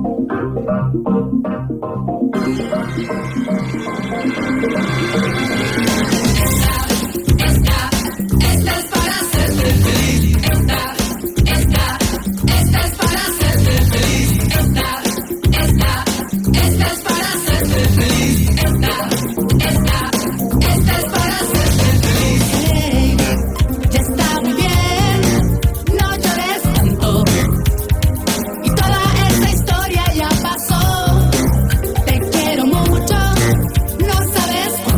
Esta es para hacerte feliz. Esta es para hacerte feliz. Esta es para hacerte feliz. Esta es para hacerte feliz. Hey, ya está muy bien, no llores tanto. Y toda esta historia ya pasó. Te quiero mucho, no sabes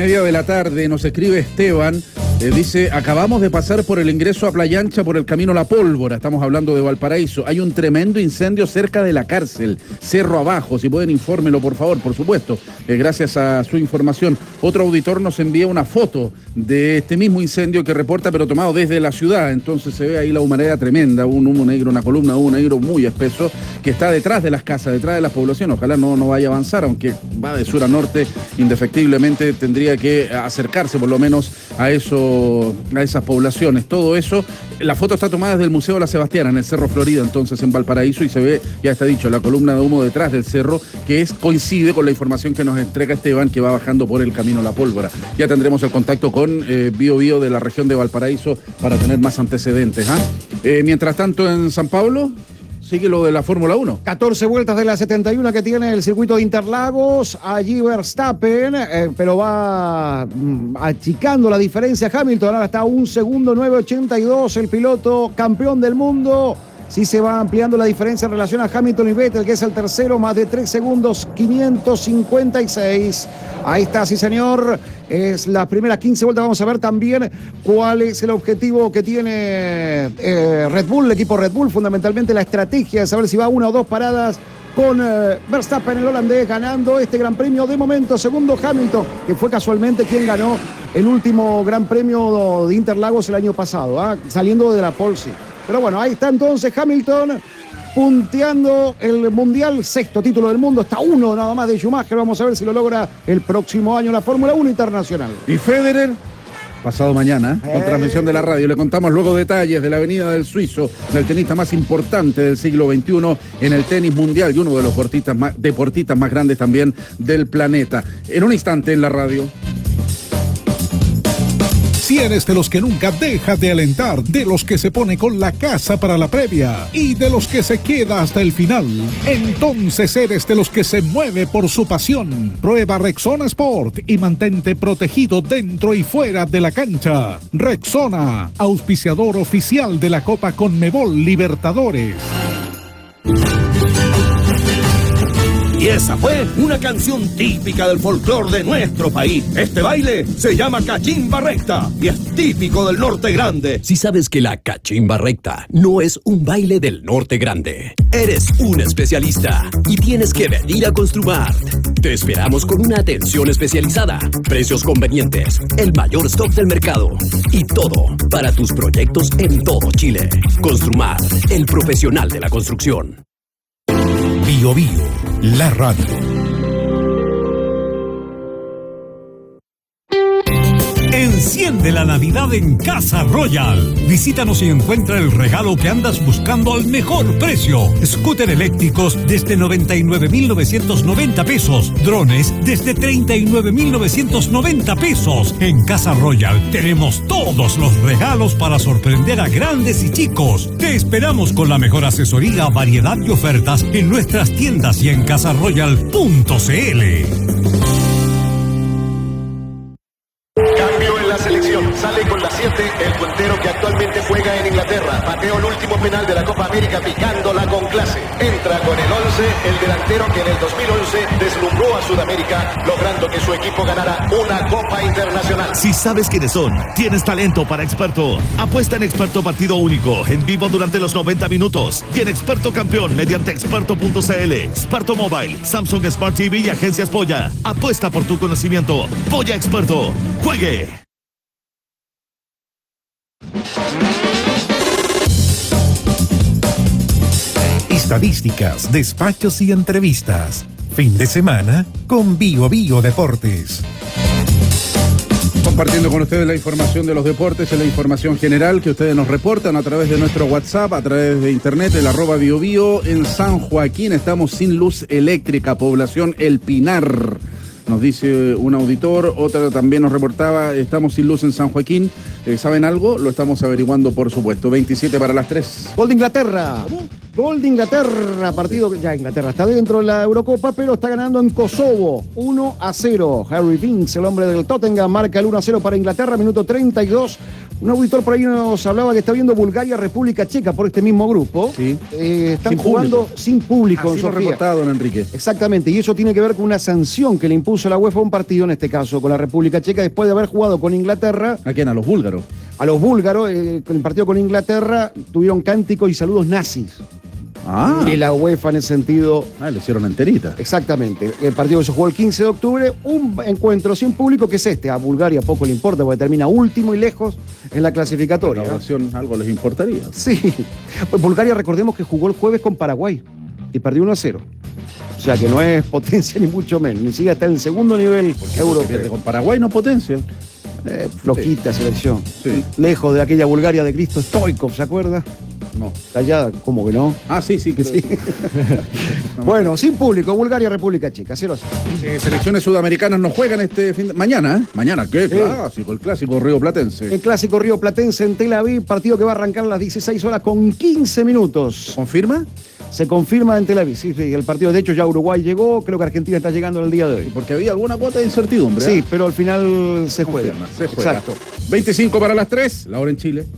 3:30 de la tarde, nos escribe Esteban, dice, acabamos de pasar por el ingreso a Playa Ancha por el camino La Pólvora, estamos hablando de Valparaíso, hay un tremendo incendio cerca de la cárcel, cerro abajo, si pueden infórmelo por favor, por supuesto, gracias a su información. Otro auditor nos envía una foto de este mismo incendio que reporta, pero tomado desde la ciudad, entonces se ve ahí la humareda tremenda, un humo negro, una columna de humo negro muy espeso, que está detrás de las casas, detrás de las poblaciones, ojalá no vaya a avanzar, aunque va de sur a norte, indefectiblemente tendría que acercarse por lo menos a esas poblaciones. Todo eso, la foto está tomada desde el Museo La Sebastiana, en el Cerro Florida, entonces en Valparaíso, y se ve, ya está dicho, la columna de humo detrás del cerro, que coincide con la información que nos entrega Esteban, que va bajando por el camino La Pólvora. Ya tendremos el contacto con Bio Bio de la región de Valparaíso para tener más antecedentes. Mientras tanto, en San Pablo sigue lo de la Fórmula 1. 14 vueltas de la 71 que tiene el circuito de Interlagos. Allí Verstappen, pero va achicando la diferencia. Hamilton ahora está a 1 segundo, 9.82. El piloto campeón del mundo. Sí se va ampliando la diferencia en relación a Hamilton y Vettel, que es el tercero, más de 3 segundos, 556. Ahí está, sí señor. Es las primeras 15 vueltas. Vamos a ver también cuál es el objetivo que tiene Red Bull, el equipo Red Bull. Fundamentalmente la estrategia de saber si va una o dos paradas con Verstappen, el holandés, ganando este gran premio. De momento, segundo Hamilton, que fue casualmente quien ganó el último gran premio de Interlagos el año pasado, saliendo de la pole. Pero bueno, ahí está entonces Hamilton punteando el Mundial, sexto título del mundo, está uno nada más de Schumacher. Vamos a ver si lo logra el próximo año la Fórmula 1 Internacional. Y Federer, pasado mañana, con transmisión de la radio, le contamos luego detalles de la venida del suizo, del tenista más importante del siglo XXI en el tenis mundial y uno de los deportistas más grandes también del planeta. En un instante en la radio. Si eres de los que nunca deja de alentar, de los que se pone con la casa para la previa y de los que se queda hasta el final, entonces eres de los que se mueve por su pasión. Prueba Rexona Sport y mantente protegido dentro y fuera de la cancha. Rexona, auspiciador oficial de la Copa Conmebol Libertadores. Y esa fue una canción típica del folclore de nuestro país. Este baile se llama Cachimba Recta y es típico del Norte Grande. Si sabes que la Cachimba Recta no es un baile del Norte Grande, eres un especialista y tienes que venir a Construmart. Te esperamos con una atención especializada, precios convenientes, el mayor stock del mercado y todo para tus proyectos en todo Chile. Construmart, el profesional de la construcción. Bio Bio, la radio. Enciende la Navidad en Casa Royal. Visítanos y encuentra el regalo que andas buscando al mejor precio. Scooter eléctricos desde 99.990 pesos. Drones desde 39.990 pesos. En Casa Royal tenemos todos los regalos para sorprender a grandes y chicos. Te esperamos con la mejor asesoría, variedad y ofertas en nuestras tiendas y en casarroyal.cl. Sale con la 7 el puntero que actualmente juega en Inglaterra. Pateó el último penal de la Copa América picándola con clase. Entra con el 11 el delantero que en el 2011 deslumbró a Sudamérica, logrando que su equipo ganara una Copa Internacional. Si sabes quiénes son, tienes talento para Experto. Apuesta en Experto Partido Único, en vivo durante los 90 minutos. Y en Experto Campeón mediante experto.cl, Experto Mobile, Samsung Smart TV y Agencias Polla. Apuesta por tu conocimiento. Polla Experto. ¡Juegue! Estadísticas, despachos y entrevistas. Fin de semana con Bio Bio Deportes. Compartiendo con ustedes la información de los deportes, la información general que ustedes nos reportan a través de nuestro WhatsApp, a través de internet, el @BioBio. En San Joaquín estamos sin luz eléctrica, población El Pinar. Nos dice un auditor, otra también nos reportaba, estamos sin luz en San Joaquín. ¿Saben algo? Lo estamos averiguando, por supuesto. 27 para las 3. Gol de Inglaterra. Gol de Inglaterra. Partido que ya Inglaterra está dentro de la Eurocopa, pero está ganando en Kosovo. 1-0. Harry Winks, el hombre del Tottenham, marca el 1-0 para Inglaterra. Minuto 32. Un auditor por ahí nos hablaba que está viendo Bulgaria-República Checa por este mismo grupo. Sí. Están Sin jugando público. sin público en Así lo ha Sofía. reportado, don Enrique. Exactamente, y eso tiene que ver con una sanción que le impuso la UEFA a un partido, en este caso con la República Checa, después de haber jugado con Inglaterra. ¿A quién? ¿A los búlgaros? A los búlgaros, con el partido con Inglaterra, tuvieron cánticos y saludos nazis. Y la UEFA en ese sentido... le hicieron enterita. Exactamente. El partido que se jugó el 15 de octubre, un encuentro sin público que es este. A Bulgaria poco le importa porque termina último y lejos en la clasificatoria. La oración algo les importaría. Sí. Pues Bulgaria, recordemos que jugó el jueves con Paraguay y perdió 1-0. O sea que no es potencia ni mucho menos, ni siquiera está en el segundo nivel europeo. Con Paraguay no potencia. Flojita selección. Sí. Lejos de aquella Bulgaria de Cristo Stoichkov, ¿se acuerda? No. Callada, ¿cómo que no? Sí, que sí. Bueno, sin público, Bulgaria, República Checa, 0-0. Selecciones sudamericanas no juegan este fin de... Mañana, ¿eh? Mañana, ¿qué clásico? El clásico Río Platense. El clásico Río Platense en Tel Aviv, partido que va a arrancar a las 16 horas con 15 minutos. ¿Confirma? Se confirma en Tel Aviv, sí, el partido, de hecho ya Uruguay llegó, creo que Argentina está llegando en el día de hoy. Porque había alguna cuota de incertidumbre. Sí, pero al final se juega. Se juega. Exacto. 25 para las 3, la hora en Chile.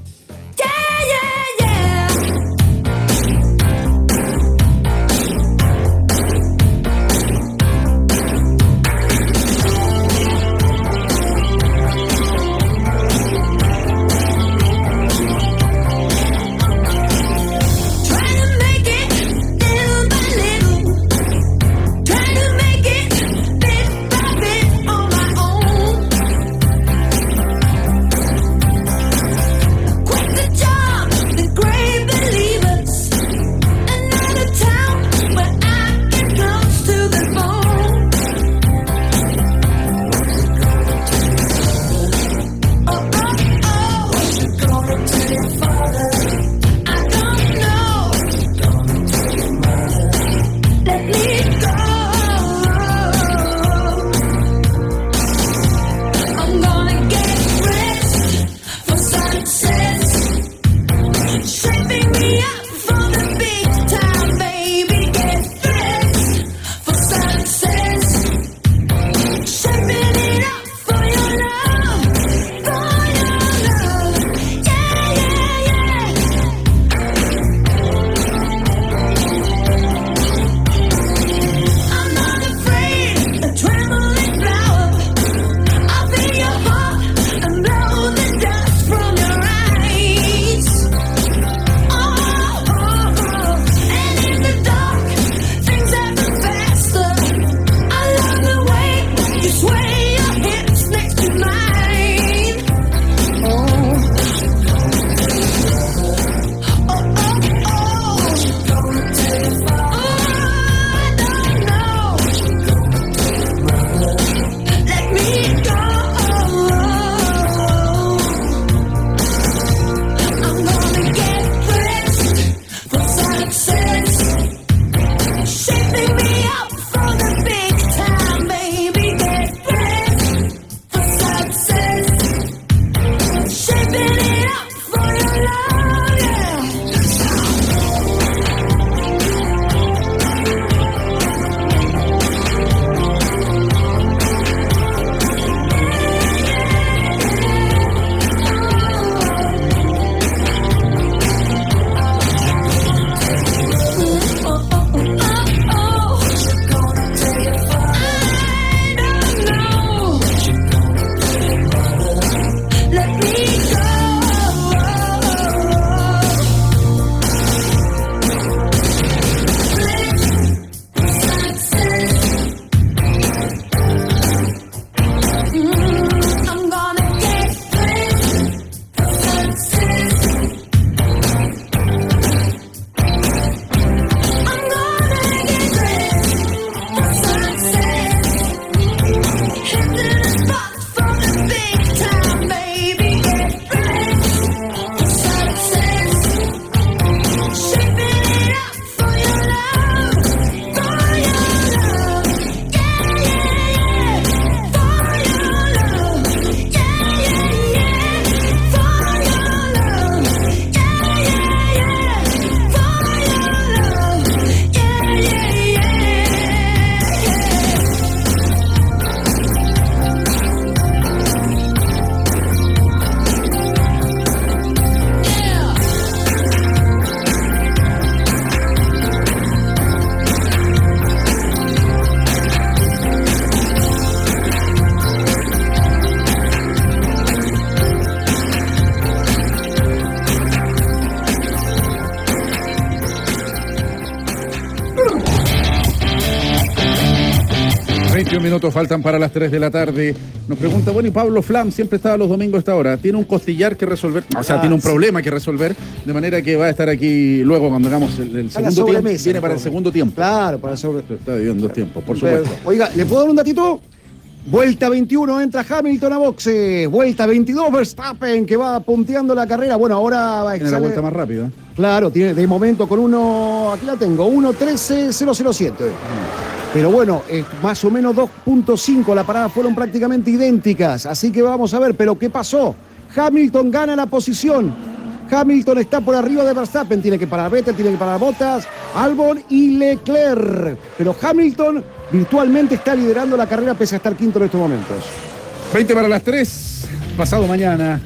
21 minutos faltan para las 3 de la tarde. Nos pregunta, bueno, y Pablo Flam siempre estaba los domingos a esta hora. Tiene un costillar que resolver, o sea, tiene un problema que resolver, de manera que va a estar aquí luego cuando hagamos el segundo tiempo. Viene para el segundo tiempo. Claro, para el Está viviendo dos tiempos, por supuesto. Oiga, ¿le puedo dar un datito? Vuelta 21 entra Hamilton a boxe. Vuelta 22 Verstappen que va punteando la carrera. Bueno, ahora va a Tiene la vuelta más rápida. Claro, tiene de momento con aquí la tengo, 1.13.007. Pero bueno, más o menos 2.5, las paradas fueron prácticamente idénticas, así que vamos a ver, pero ¿qué pasó? Hamilton gana la posición, Hamilton está por arriba de Verstappen, tiene que parar Vettel, tiene que parar Bottas, Albon y Leclerc, pero Hamilton virtualmente está liderando la carrera pese a estar quinto en estos momentos. 20 para las 3, pasado mañana.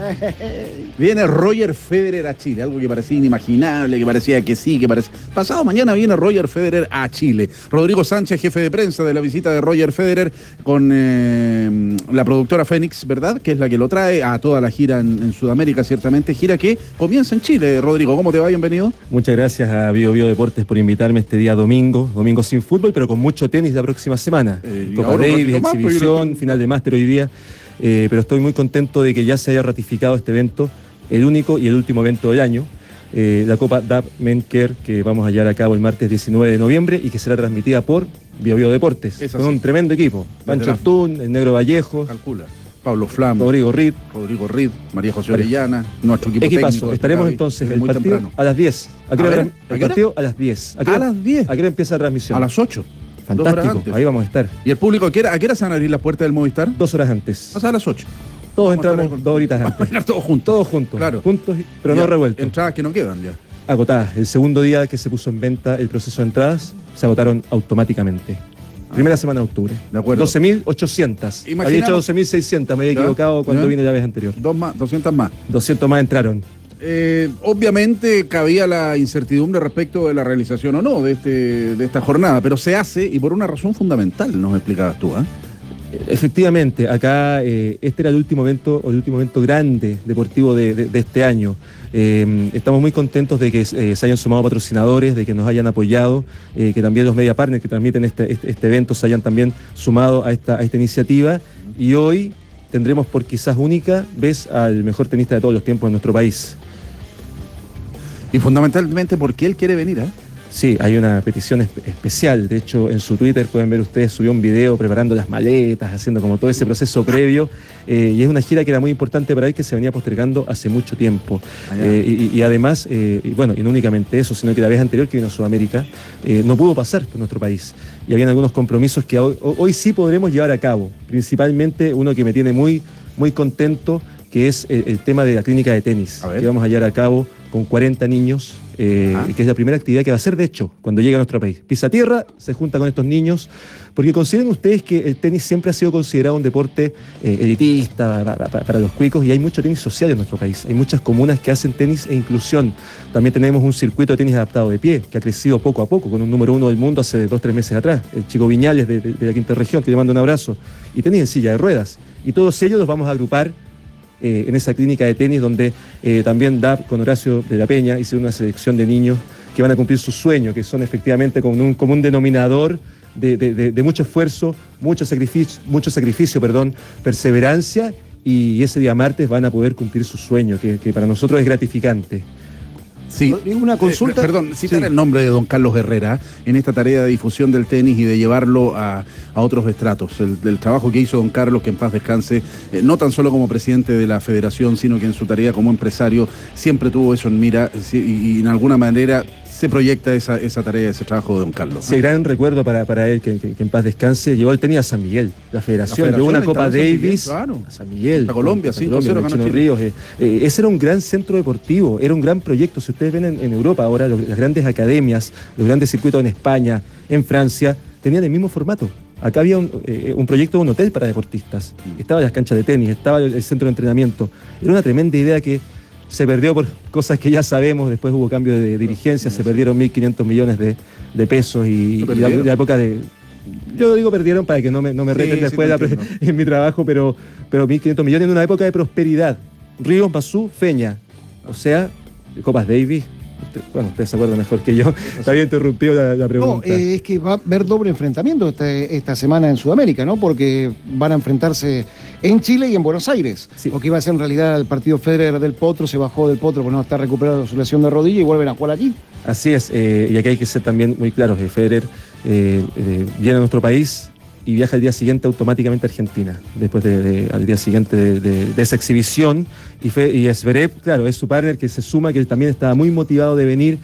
Viene Roger Federer a Chile, algo que parecía inimaginable, que parecía que sí, que parecía... Pasado mañana viene Roger Federer a Chile. Rodrigo Sánchez, jefe de prensa de la visita de Roger Federer con la productora Fénix, ¿verdad? Que es la que lo trae a toda la gira en Sudamérica, ciertamente. Gira que comienza en Chile. Rodrigo, ¿cómo te va? Bienvenido. Muchas gracias a Bio Deportes por invitarme este día domingo sin fútbol, pero con mucho tenis la próxima semana. Copa Davis, exhibición, final de máster hoy día. Pero estoy muy contento de que ya se haya ratificado este evento, el único y el último evento del año, la Copa DAP Menker, que vamos a llevar a cabo el martes 19 de noviembre y que será transmitida por Bio Deportes, con un tremendo equipo. Pancho Artún, el Negro Vallejo, calcula, Pablo Flam, Rodrigo Reed, María José Orellana, nuestro equipo técnico. Estaremos entonces el partido temprano. A las 10. El partido a las 10. ¿A las 10? ¿A qué hora empieza la transmisión? A las 8. Fantástico, ahí vamos a estar. ¿Y el público a qué hora se van a abrir las puertas del Movistar? 2 horas antes. O sea, a las 8. Todos entramos 2 horitas antes. Todos juntos. Todos juntos. Claro. Juntos, pero no revueltos. Entradas que no quedan ya. Agotadas. El segundo día que se puso en venta el proceso de entradas, se agotaron automáticamente. Primera semana de octubre. De acuerdo. 12.800. Había dicho 12.600, me había equivocado cuando vine la vez anterior. 200 más. 200 más entraron. Obviamente cabía la incertidumbre respecto de la realización o no de esta jornada, pero se hace y por una razón fundamental, nos explicabas tú, ¿eh? Efectivamente, acá este era el último evento grande deportivo de este año. Estamos muy contentos de que se hayan sumado patrocinadores, de que nos hayan apoyado, que también los media partners que transmiten este evento se hayan también sumado a esta iniciativa, y hoy tendremos por quizás única vez al mejor tenista de todos los tiempos en nuestro país. Y fundamentalmente porque él quiere venir, ¿eh? Sí, hay una petición especial. De hecho, en su Twitter pueden ver ustedes, subió un video preparando las maletas, haciendo como todo ese proceso previo. Y es una gira que era muy importante para él, que se venía postergando hace mucho tiempo. Y además, y no únicamente eso, sino que la vez anterior que vino a Sudamérica, no pudo pasar por nuestro país. Y habían algunos compromisos que hoy sí podremos llevar a cabo. Principalmente uno que me tiene muy, muy contento, que es el tema de la clínica de tenis, que vamos a llevar a cabo con 40 niños. Que es la primera actividad que va a hacer, de hecho, cuando llegue a nuestro país. Pisa tierra, se junta con estos niños, porque consideren ustedes que el tenis siempre ha sido considerado un deporte elitista para los cuicos, y hay mucho tenis social en nuestro país. Hay muchas comunas que hacen tenis e inclusión. También tenemos un circuito de tenis adaptado de pie, que ha crecido poco a poco, con un número 1 del mundo hace 2-3 meses atrás. El chico Viñales de la quinta región, que le mando un abrazo. Y tenis en silla de ruedas. Y todos ellos los vamos a agrupar en esa clínica de tenis, donde también DAP con Horacio de la Peña hizo una selección de niños que van a cumplir su sueño, que son efectivamente como un denominador de mucho esfuerzo, mucho sacrificio, perseverancia, y ese día martes van a poder cumplir su sueño, que para nosotros es gratificante. Sí, una consulta. Citar el nombre de don Carlos Herrera en esta tarea de difusión del tenis y de llevarlo a otros estratos. El trabajo que hizo don Carlos, que en paz descanse, no tan solo como presidente de la federación, sino que en su tarea como empresario siempre tuvo eso en mira, y en alguna manera se proyecta esa tarea, ese trabajo de don Carlos. Sí, gran recuerdo para él, que en paz descanse. Llevó el tenis a San Miguel, la federación llevó una Copa Davis a San Miguel. A Colombia, 5-0 ganó Ríos. Ese era un gran centro deportivo, era un gran proyecto. Si ustedes ven en Europa ahora, las grandes academias, los grandes circuitos en España, en Francia, tenían el mismo formato. Acá había un proyecto de un hotel para deportistas. Estaban las canchas de tenis, estaba el centro de entrenamiento. Era una tremenda idea que se perdió por cosas que ya sabemos. Después hubo cambio de dirigencia, se perdieron 1.500 millones de pesos y la época de... Yo digo perdieron para que no me reten después en mi trabajo, pero 1.500 millones en una época de prosperidad. Ríos, Mazú, Feña. O sea, Copas Davis, Ustedes se acuerdan mejor que yo. Te había interrumpido la pregunta. No, es que va a haber doble enfrentamiento esta semana en Sudamérica, ¿no? Porque van a enfrentarse en Chile y en Buenos Aires. Sí. Lo que iba a ser en realidad el partido Federer del Potro, se bajó del Potro porque no está recuperado su lesión de rodilla y vuelven a jugar aquí. Así es, y aquí hay que ser también muy claros, que Federer viene a nuestro país y viaja el día siguiente automáticamente a Argentina, después al día siguiente de esa exhibición, y Zverev, claro, es su partner que se suma, que él también estaba muy motivado de venir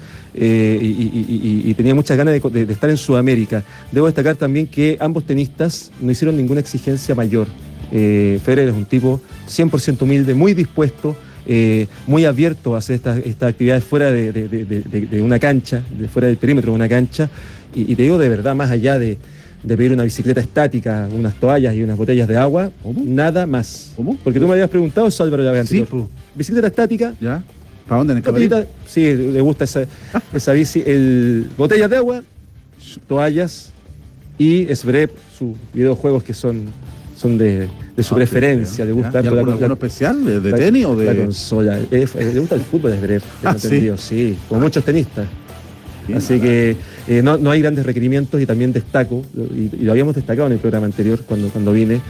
y tenía muchas ganas de estar en Sudamérica. Debo destacar también que ambos tenistas no hicieron ninguna exigencia mayor. Federer es un tipo 100% humilde, muy dispuesto, muy abierto a hacer estas actividades fuera de una cancha, fuera del perímetro de una cancha, y te digo de verdad, más allá de pedir una bicicleta estática, unas toallas y unas botellas de agua, nada más. ¿Cómo? Porque tú me habías preguntado eso, Álvaro, la vez anterior. Sí. Bicicleta estática. ¿Ya? ¿Para dónde? ¿En el camarín? Sí, le gusta esa bici. Botellas de agua, toallas y Zverev, sus videojuegos que son de su preferencia. Le gusta. ¿Y alguno especial? ¿De tenis o de...? La consola. Le gusta el fútbol de Zverev. Sí, como muchos tenistas. Así que no hay grandes requerimientos, y también destaco, y lo habíamos destacado en el programa anterior cuando vine,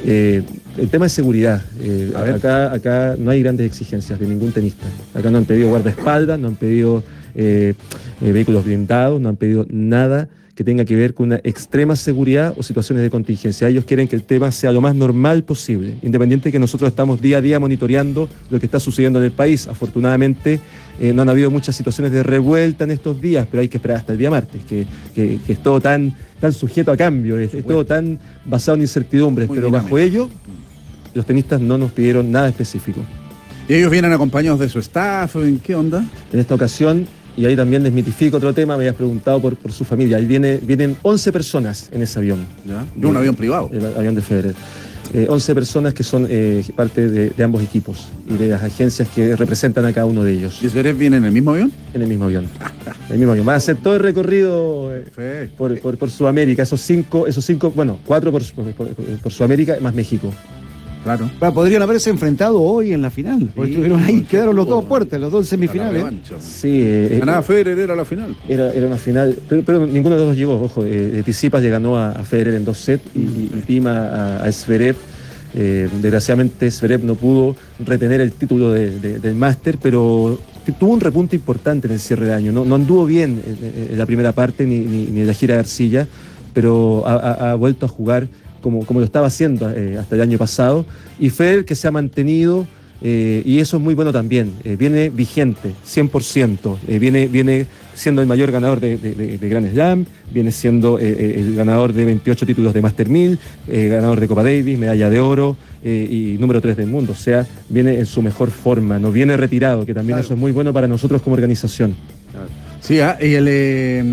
el tema de seguridad. Acá no hay grandes exigencias de ningún tenista. Acá no han pedido guardaespaldas, no han pedido vehículos blindados, no han pedido nada que tenga que ver con una extrema seguridad o situaciones de contingencia. Ellos quieren que el tema sea lo más normal posible, independiente de que nosotros estamos día a día monitoreando lo que está sucediendo en el país. Afortunadamente no han habido muchas situaciones de revuelta en estos días, pero hay que esperar hasta el día martes, que es todo tan sujeto a cambio, es todo tan basado en incertidumbres, pero dinámico. Bajo ello los tenistas no nos pidieron nada específico. ¿Y ellos vienen acompañados de su staff? ¿En qué onda? En esta ocasión, y ahí también desmitifico otro tema, me habías preguntado por su familia. Ahí vienen 11 personas en ese avión. ¿Ya? ¿De un avión privado? El avión de Federer. 11 personas que son parte de ambos equipos y de las agencias que representan a cada uno de ellos. ¿Y Zverev viene en el mismo avión? En el mismo avión. Van a hacer todo el recorrido por Sudamérica. Esos cinco, bueno, 4 por Sudamérica más México. Claro. Podrían haberse enfrentado hoy en la final. Porque estuvieron ahí, quedaron los dos fuertes, los dos en semifinales. Sí. Ganaba Federer, era la final. Era una final, pero ninguno de los dos llegó. Ojo, Tsitsipas le ganó a Federer en 2 sets y Tima a Zverev. Desgraciadamente Zverev no pudo retener el título del máster, pero tuvo un repunte importante en el cierre de año. No anduvo bien en la primera parte ni en la gira de arcilla, pero ha vuelto a jugar como lo estaba haciendo hasta el año pasado, y Federer que se ha mantenido, y eso es muy bueno también, viene vigente, 100%, viene siendo el mayor ganador de Grand Slam, viene siendo el ganador de 28 títulos de Master 1000, ganador de Copa Davis, medalla de oro, y número 3 del mundo, o sea, viene en su mejor forma, no viene retirado, que también eso es muy bueno para nosotros como organización. Sí, y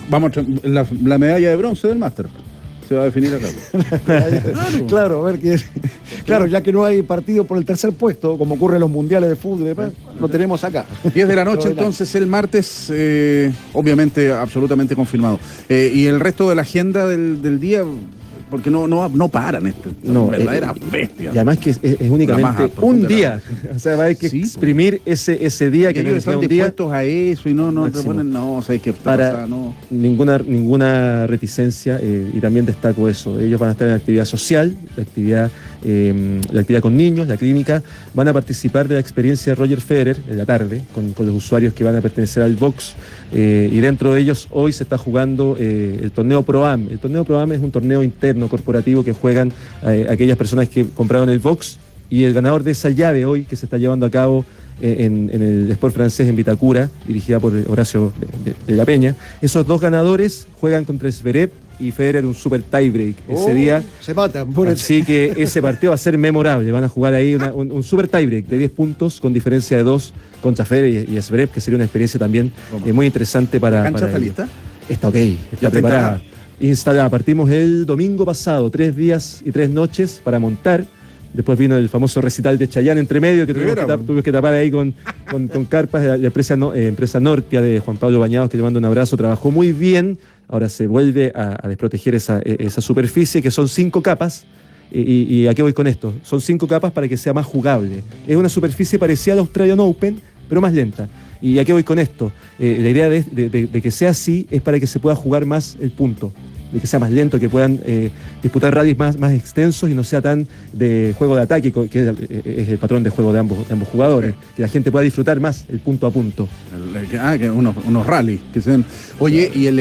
la medalla de bronce del Master se va a definir acá. Claro, a ver qué. Claro, ya que no hay partido por el tercer puesto, como ocurre en los mundiales de fútbol, lo tenemos acá. 10 de la noche, entonces, el martes, obviamente, absolutamente confirmado. Y el resto de la agenda del día, porque no paran esto. Verdaderas bestias. Y además que es únicamente un día. O sea, va a haber que exprimir ese día que no están dispuestos a eso y no te ponen, o sea, hay que para ninguna reticencia, y también destaco eso. Ellos van a estar en la actividad social, la actividad con niños, la clínica, van a participar de la experiencia de Roger Federer en la tarde, con los usuarios que van a pertenecer al box, y dentro de ellos hoy se está jugando el torneo Pro-Am. El torneo Pro-Am es un torneo interno corporativo que juegan aquellas personas que compraron el box, y el ganador de esa llave hoy, que se está llevando a cabo en el Sport francés en Vitacura, dirigida por Horacio de la Peña, esos dos ganadores juegan contra Zverev y Federer, un super tiebreak ese día. Se matan. Así que ese partido va a ser memorable. Van a jugar ahí un super tiebreak de 10 puntos con diferencia de 2 contra Federer y Zverev, que sería una experiencia también muy interesante para... ¿La cancha está lista? Está ok, está preparada. Instalada. Partimos el domingo pasado, 3 días y 3 noches para montar. Después vino el famoso recital de Chayanne entre medio, que tuvimos que tapar ahí con carpas de la empresa Nortia de Juan Pablo Bañados, que le mando un abrazo. Trabajó muy bien. Ahora se vuelve a desproteger esa superficie, que son 5 capas. ¿Y a qué voy con esto? Son 5 capas para que sea más jugable. Es una superficie parecida al Australian Open, pero más lenta. ¿Y a qué voy con esto? La idea de que sea así es para que se pueda jugar más el punto, de que sea más lento, que puedan disputar rallies más extensos y no sea tan de juego de ataque, que es el patrón de juego de ambos jugadores, que la gente pueda disfrutar más el punto a punto. Que unos rallies que se den. Oye, y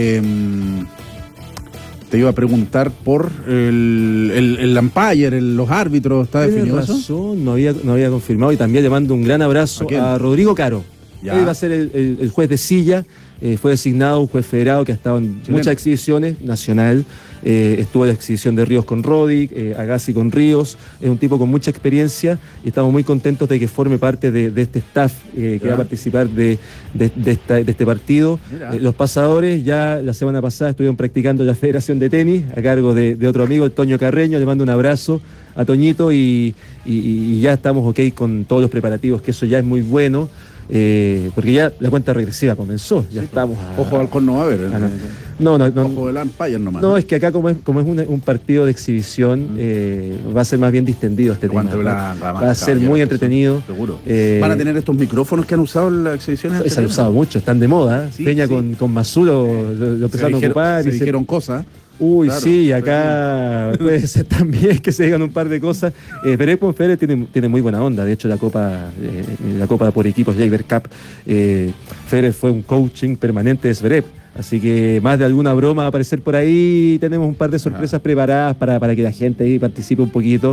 te iba a preguntar por el umpire, los árbitros, ¿está definido eso? Razón, no había confirmado, y también le mando un gran abrazo a Rodrigo Caro. Él va a ser el juez de silla. Fue designado un juez federado que ha estado en muchas exhibiciones, nacional. Estuvo en la exhibición de Ríos con Rodic, Agassi con Ríos. Es un tipo con mucha experiencia y estamos muy contentos de que forme parte de este staff que va a participar de este partido. Los pasadores ya la semana pasada estuvieron practicando en la Federación de Tenis a cargo de otro amigo, el Toño Carreño. Le mando un abrazo a Toñito y ya estamos ok con todos los preparativos, que eso ya es muy bueno. Porque ya la cuenta regresiva comenzó, ya estamos Ojo de Halcón no va a haber. No. Ojo del umpire nomás. No, es que acá como es un partido de exhibición, va a ser más bien distendido este tema. Va a ser muy entretenido. Seguro. ¿Van a tener estos micrófonos que han usado en las exhibiciones? Se han usado mucho, están de moda. Peña con Mazzulo lo empezaron a ocupar. Se dijeron cosas. Uy, claro, sí, acá puede ser también que se digan un par de cosas. Pero con Federer tiene muy buena onda. De hecho, la Copa por equipos Jaeger Cup, Federer fue un coaching permanente de Zverev. Así que más de alguna broma va a aparecer por ahí. Tenemos un par de sorpresas preparadas para que la gente ahí participe un poquito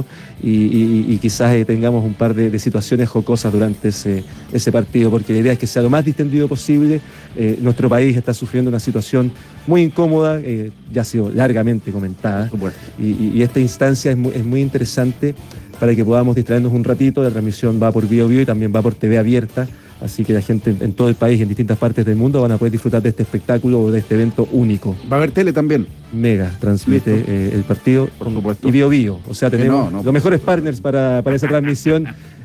y quizás tengamos un par de situaciones jocosas durante ese partido, porque la idea es que sea lo más distendido posible. Nuestro país está sufriendo una situación muy incómoda, ya ha sido largamente comentada, y esta instancia es muy interesante para que podamos distraernos un ratito. La transmisión va por Bio y también va por TV abierta. Así que la gente en todo el país, en distintas partes del mundo, van a poder disfrutar de este espectáculo o de este evento único. ¿Va a haber tele también? Mega transmite el partido, por supuesto. Y Bio. O sea, tenemos los mejores partners para esa transmisión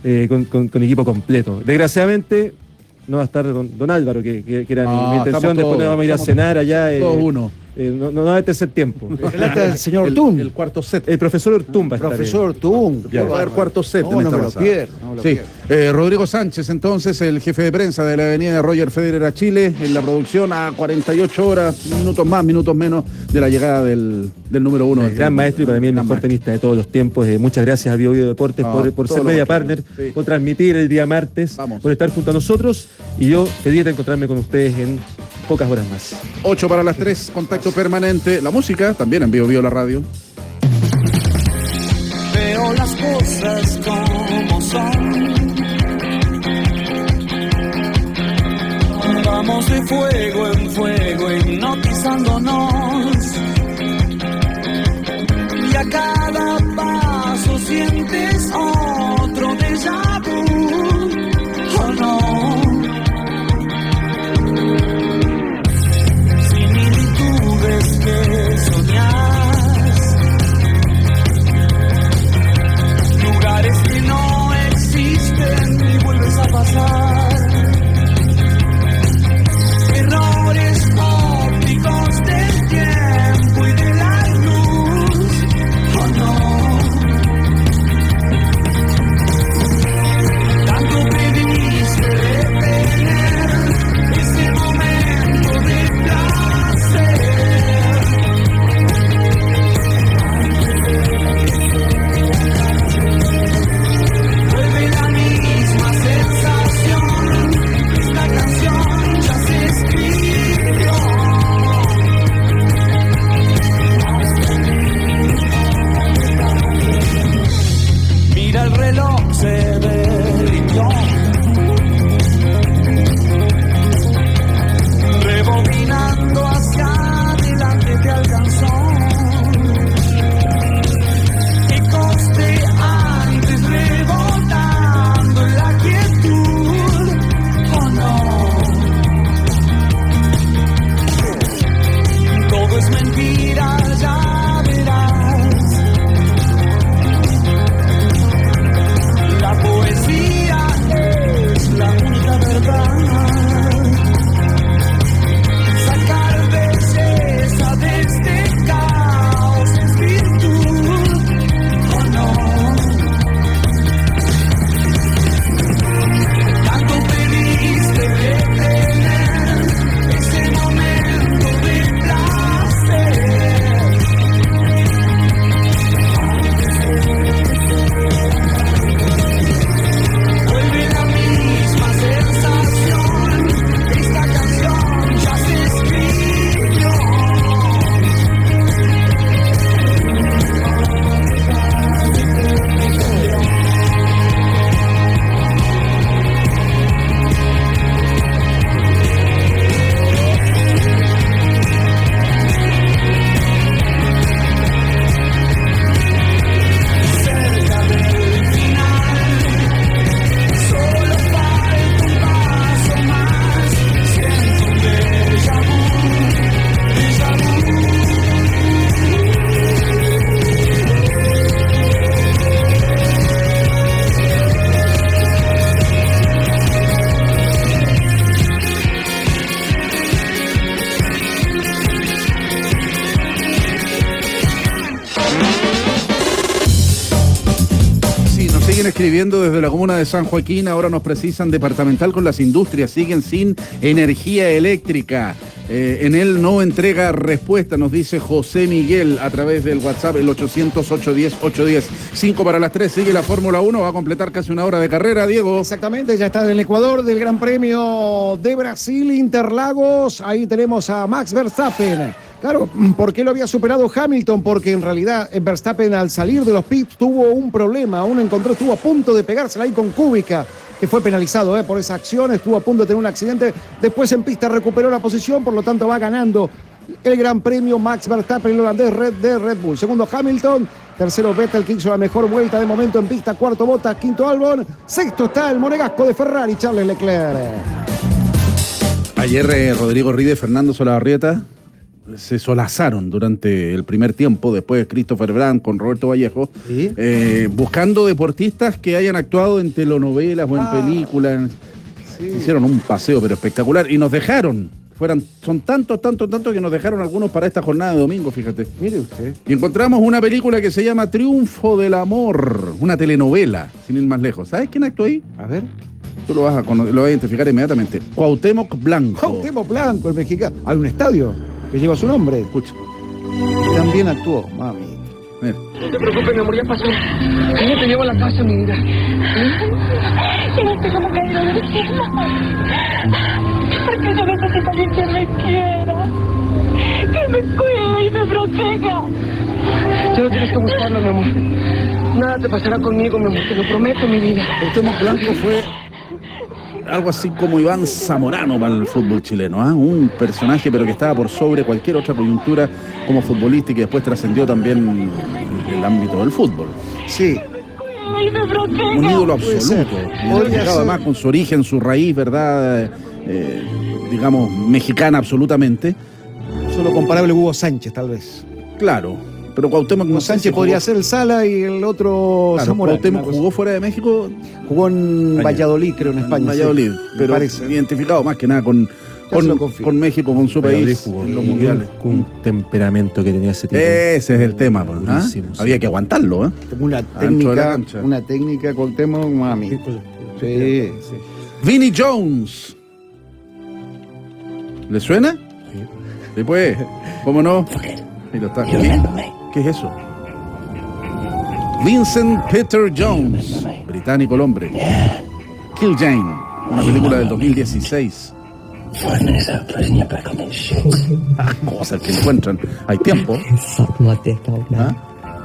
con equipo completo. Desgraciadamente no va a estar don Álvaro, que era mi intención. Después nos vamos a ir a cenar allá. Todos uno. No va a tercer tiempo. El señor Ortún. El cuarto set. El profesor Ortún va a estar. Profesor Ortún. Va a haber cuarto set. No me lo pierdo. Sí. Rodrigo Sánchez, entonces, el jefe de prensa de la avenida de Roger Federer a Chile, en la producción a 48 horas, minutos más, minutos menos, de la llegada del número uno. El gran maestro y para mí el mejor tenista de todos los tiempos. Muchas gracias a Bio Deportes por ser media partner, por transmitir el día martes, por estar junto a nosotros, y yo feliz de encontrarme con ustedes en pocas horas más. 8 para las 3, contacto permanente. La música también en Bio la radio. Veo las cosas como son. Vamos de fuego en fuego, hipnotizándonos. Y a cada paso sientes otro déjà vu, ¿o no? Similitudes que soñás, lugares que no existen y vuelves a pasar. Error escribiendo desde la comuna de San Joaquín. Ahora nos precisan departamental con las industrias. Siguen sin energía eléctrica. En él no entrega respuesta, nos dice José Miguel a través del WhatsApp, el 800-810-810. 5 para las 3, sigue la Fórmula 1, va a completar casi una hora de carrera, Diego. Exactamente, ya está en el Ecuador del Gran Premio de Brasil, Interlagos. Ahí tenemos a Max Verstappen. Claro, ¿por qué lo había superado Hamilton? Porque en realidad Verstappen al salir de los pits tuvo un problema, estuvo a punto de pegársela ahí con Kubica, que fue penalizado por esa acción, estuvo a punto de tener un accidente, después en pista recuperó la posición, por lo tanto va ganando el Gran Premio Max Verstappen, el holandés de Red Bull. Segundo Hamilton, tercero Vettel, que hizo la mejor vuelta de momento en pista, cuarto Bottas, quinto Albon, sexto está el monegasco de Ferrari, Charles Leclerc. Ayer Rodrigo Ride y Fernando Solabarrieta se solazaron durante el primer tiempo, después Christopher Brandt con Roberto Vallejo, ¿sí? Buscando deportistas que hayan actuado en telenovelas o en películas. Sí. Hicieron un paseo pero espectacular y nos dejaron, son tantos que nos dejaron algunos para esta jornada de domingo, fíjate. Mire usted. Y encontramos una película que se llama Triunfo del Amor, una telenovela, sin ir más lejos. ¿Sabes quién actuó ahí? A ver. Tú lo vas a identificar inmediatamente. Cuauhtémoc Blanco. Cuauhtémoc Blanco, el mexicano. Hay un estadio que lleva su nombre. Escucha. También actuó, mami. No te preocupes, mi amor, ya pasó. Yo te llevo a la casa, mi vida. Y no sé cómo caer a la cielo. Porque yo necesito a alguien que me quiera, que me cuide y me proteja. Ya no tienes que buscarlo, mi amor. Nada te pasará conmigo, mi amor, te lo prometo, mi vida. Cuauhtémoc Blanco fue algo así como Iván Zamorano para el fútbol chileno, ¿eh? Un personaje pero que estaba por sobre cualquier otra coyuntura como futbolista y que después trascendió también el ámbito del fútbol. Sí. Un ídolo absoluto. Además con su origen, su raíz, ¿verdad? Digamos, mexicana absolutamente. Solo comparable Hugo Sánchez, tal vez. Claro. Pero Cuauhtémoc no Sánchez podría ser el Sala y el otro Zamorano. Cuauhtémoc jugó fuera de México. Jugó en Valladolid, creo, en España. Valladolid, sí, pero identificado más que nada con México, con su país en los mundiales. Con un temperamento que tenía ese tipo. Ese es el tema, ¿ah? Sí. Había que aguantarlo, ¿eh? Una técnica, Cuauhtémoc, mami. Sí. Vinnie Jones. ¿Le suena? Sí. Después, ¿cómo no? Ahí lo está. ¿Qué es eso? Vincent Peter Jones, británico el hombre. Kill Jane, una película del 2016. Cosas que encuentran. Hay tiempo. ¿Ah?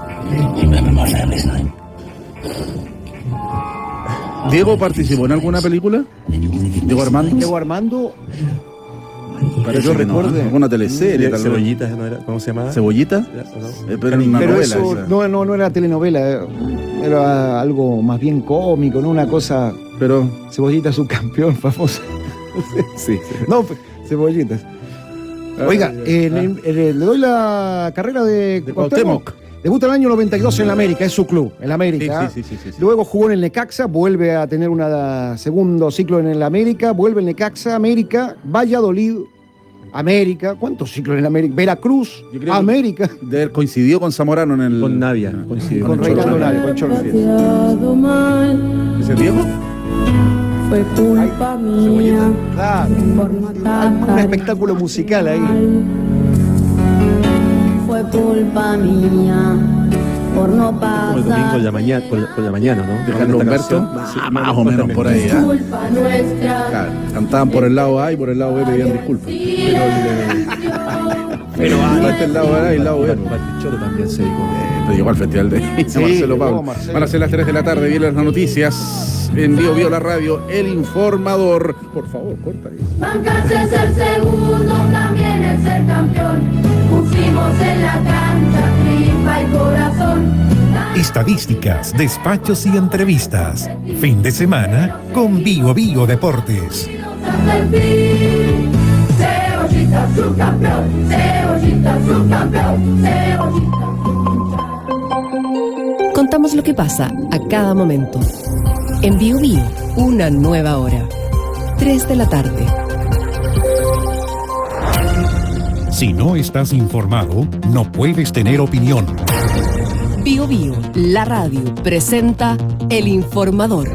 ¿Diego participó en alguna película? ¿Diego Armando? Diego Armando. Para yo recuerde alguna teleserie, Cebollitas, ¿no era? ¿Cómo se llamaba? ¿Cebollitas? Pero era una novela. Eso, no era telenovela, era algo más bien cómico, ¿no? Una cosa. Pero Cebollitas subcampeón famoso. Sí. No, Cebollitas. Oiga, le doy la carrera de Cuauhtémoc. Debuta en el año 92 en la América, es su club, en la América. Sí. Luego jugó en el Necaxa, vuelve a tener un segundo ciclo en el América, vuelve el Necaxa, América, Valladolid, América. ¿Cuántos ciclos en la América? Veracruz, América. Coincidió con Zamorano en el... Con Navia. Con Reinaldo Navia, con Cholo. ¿Ese Diego? Fue culpa mía. Claro. Un espectáculo musical ahí. Fue culpa mía por no pasar. Como el domingo por la mañana, ¿no? De Carlos Humberto. Más o menos por ahí, ¿eh? Culpa nuestra. Claro, cantaban por el lado A y por el lado B pedían disculpas. Pero el lado A y el lado B. Choro también se dijo. Pero llegó al festival de Marcelo Pablo. Van a ser las 3 de la tarde, vienen las noticias. En Vivo la radio, El Informador. Por favor, corta ahí. Bancarse es el segundo, también es ser campeón. Pusimos en la cancha tripa y corazón. Estadísticas, despachos y entrevistas. Fin de semana con Bio Deportes. Cebollita subcampeón, Cebollita subcampeón, Cebollita. Contamos lo que pasa a cada momento. En Bio, una nueva hora. 3 de la tarde. Si no estás informado, no puedes tener opinión. Bio Bio, la radio, presenta El Informador.